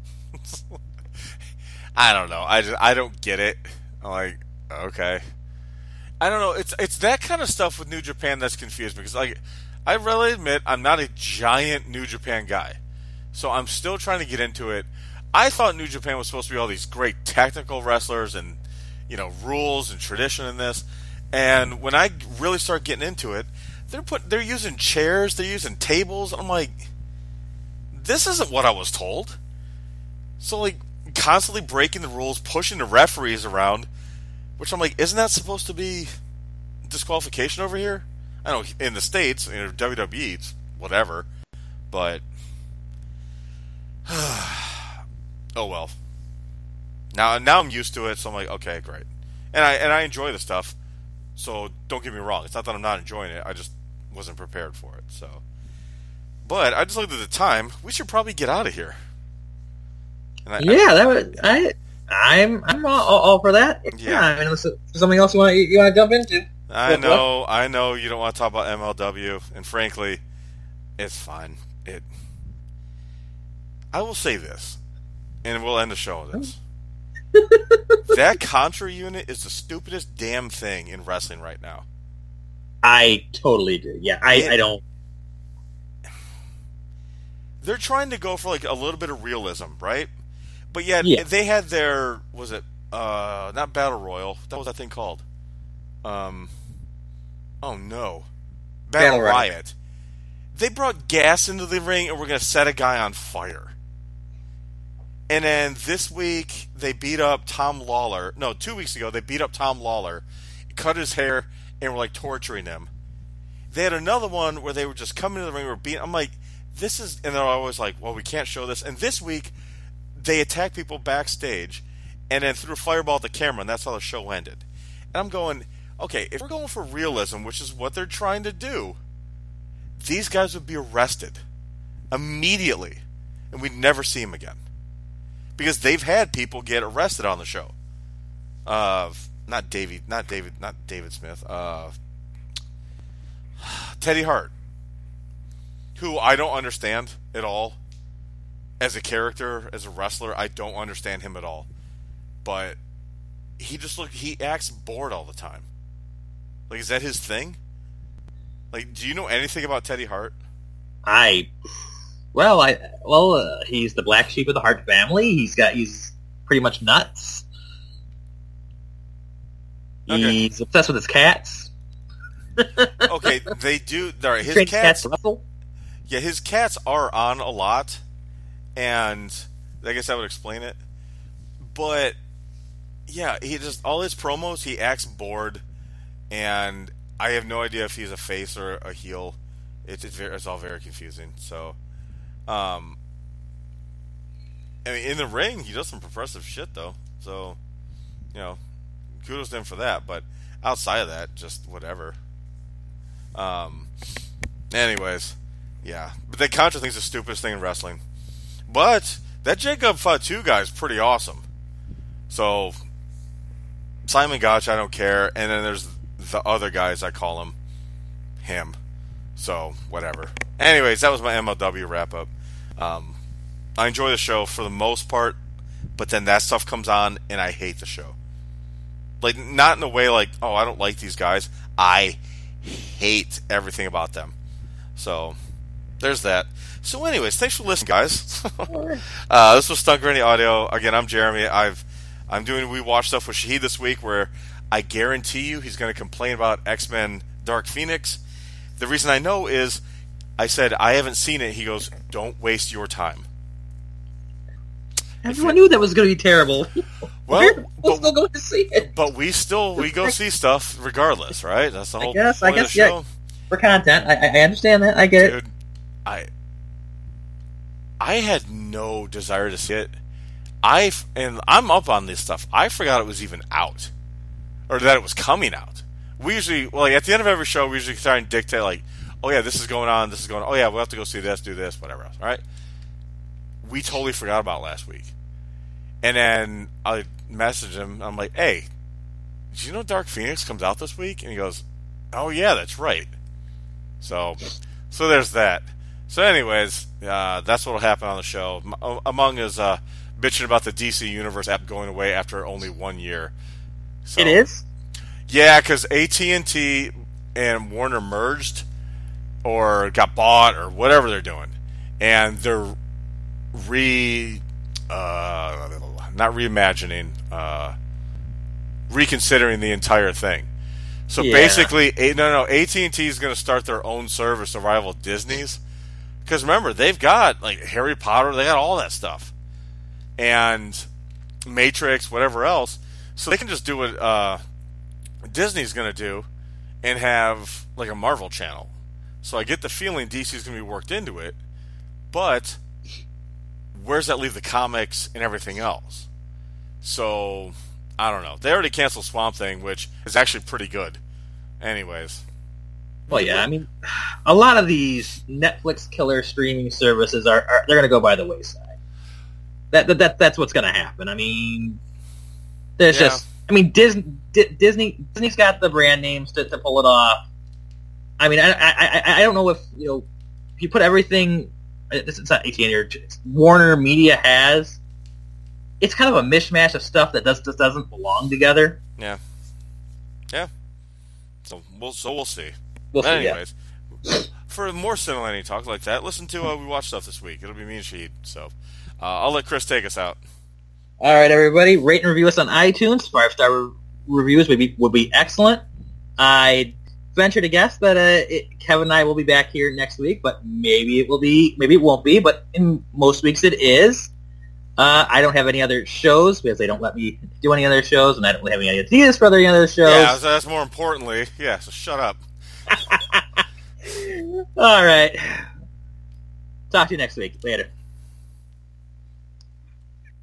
I don't know. I just I don't get it. I'm like, okay. I don't know. It's it's that kind of stuff with New Japan that's confused because like I really admit I'm not a giant New Japan guy. So I'm still trying to get into it. I thought New Japan was supposed to be all these great technical wrestlers and you know, rules and tradition in this. And when I really start getting into it, they're put they're using chairs, they're using tables. I'm like, this isn't what I was told. So like constantly breaking the rules, pushing the referees around, which I'm like, isn't that supposed to be disqualification over here? I know in the States, you know, W W E, it's whatever, but oh well. Now, now I'm used to it, so I'm like, okay, great, and I and I enjoy the stuff. So don't get me wrong; it's not that I'm not enjoying it. I just wasn't prepared for it. So, but I just looked at the time. We should probably get out of here. I, yeah, I, that would I. I'm I'm all, all for that. Yeah, yeah I mean, is there something else you want you want to jump into? I know, what? I know you don't want to talk about M L W, and frankly, it's fine. It. I will say this, and we'll end the show with this. That Contra unit is the stupidest damn thing in wrestling right now. I totally do. Yeah, I, it, I don't. They're trying to go for like a little bit of realism, right? But yet yeah. they had their was it uh, not Battle Royal? That was that thing called. Um. Oh no, Battle, Battle Riot. Riot. They brought gas into the ring and we're gonna set a guy on fire. And then this week, they beat up Tom Lawler. No, two weeks ago, they beat up Tom Lawler, cut his hair, and were, like, torturing him. They had another one where they were just coming to the ring, were beating. I'm like, this is... And they're always like, well, we can't show this. And this week, they attacked people backstage, and then threw a fireball at the camera, and that's how the show ended. And I'm going, okay, if we're going for realism, which is what they're trying to do, these guys would be arrested immediately, and we'd never see them again. Because they've had people get arrested on the show. Uh, not David, not David, not David Smith. Uh, Teddy Hart, who I don't understand at all as a character, as a wrestler. I don't understand him at all. But he just look, he acts bored all the time. Like, is that his thing? Like, do you know anything about Teddy Hart? I. Well, I well uh, he's the black sheep of the Hart family. He's got he's pretty much nuts. Okay. He's obsessed with his cats. Okay, they do. Right, his cats. cats yeah, his cats are on a lot, and I guess that would explain it. But yeah, he just all his promos, he acts bored, and I have no idea if he's a face or a heel. It's it's, very, it's all very confusing. So. Um, I mean, in the ring, he does some impressive shit, though. So, you know, kudos to him for that. But outside of that, just whatever. Um, anyways, yeah. But the Contra thing's the stupidest thing in wrestling. But that Jacob Fatu guy is pretty awesome. So Simon Gotch, I don't care, and then there's the other guys. I call him him. So whatever. Anyways, that was my M L W wrap up. Um, I enjoy the show for the most part, but then that stuff comes on and I hate the show. Like, not in a way like, oh, I don't like these guys. I hate everything about them. So there's that. So anyways, thanks for listening, guys. uh, this was Stunt Granny Audio. Again, I'm Jeremy. I've I'm doing We Watch Stuff with Shahid this week, where I guarantee you he's going to complain about X-Men Dark Phoenix. The reason I know is I said I haven't seen it. He goes, don't waste your time. Everyone knew that was going to be terrible. Well, We're but, still going to see it. But we still we go see stuff regardless, right? That's the whole I guess, point I guess, of the show. yeah. For content, I, I understand that. I get Dude, it. I I had no desire to see it. I and I'm up on this stuff. I forgot it was even out, or that it was coming out. We usually, well, like, at the end of every show, we usually try and dictate, like, oh yeah, this is going on, this is going on. Oh yeah, we'll have to go see this, do this, whatever else. All right. We totally forgot about last week, and then I messaged him. I'm like, hey, did you know Dark Phoenix comes out this week? And he goes, oh yeah, that's right. So, so there's that. So anyways, uh, that's what will happen on the show. M- among us uh, bitching about the D C Universe app going away after only one year. So, It is? yeah, because A T and T and Warner merged or got bought or whatever they're doing. And they're re... Uh, not reimagining, uh, reconsidering the entire thing. So Yeah. basically, a, no, no, A T and T is going to start their own service to rival Disney's. Because remember, they've got like Harry Potter, they got all that stuff, and Matrix, whatever else. So they can just do what uh, Disney's going to do, and have like a Marvel channel. So I get the feeling D C's going to be worked into it, but where's that leave the comics and everything else? So I don't know. They already canceled Swamp Thing, which is actually pretty good. Anyways. Well, yeah, I mean, a lot of these Netflix killer streaming services are, are they're going to go by the wayside. That, that, that that's what's going to happen. I mean, there's Yeah. just, I mean, Disney, Disney, Disney's got the brand names to, to pull it off. I mean, I, I, I, I don't know if, you know, if you put everything, it's, it's not A T and T or it's Warner Media has, it's kind of a mishmash of stuff that does, just doesn't belong together. Yeah. Yeah. So we'll so we'll see. We'll But see, yeah. anyways, for more Cincinnati talk like that, listen to uh, We Watch Stuff this week. It'll be me and Shahid. So uh, I'll let Chris take us out. All right, everybody, rate and review us on iTunes. Five star re- reviews would be would be excellent. I venture to guess that uh, it, Kevin and I will be back here next week, but maybe it will be, maybe it won't be. But in most weeks, it is. Uh, I don't have any other shows because they don't let me do any other shows, and I don't have any ideas for any other shows. Yeah, so that's more importantly. Yeah, so shut up. All right. Talk to you next week. Later.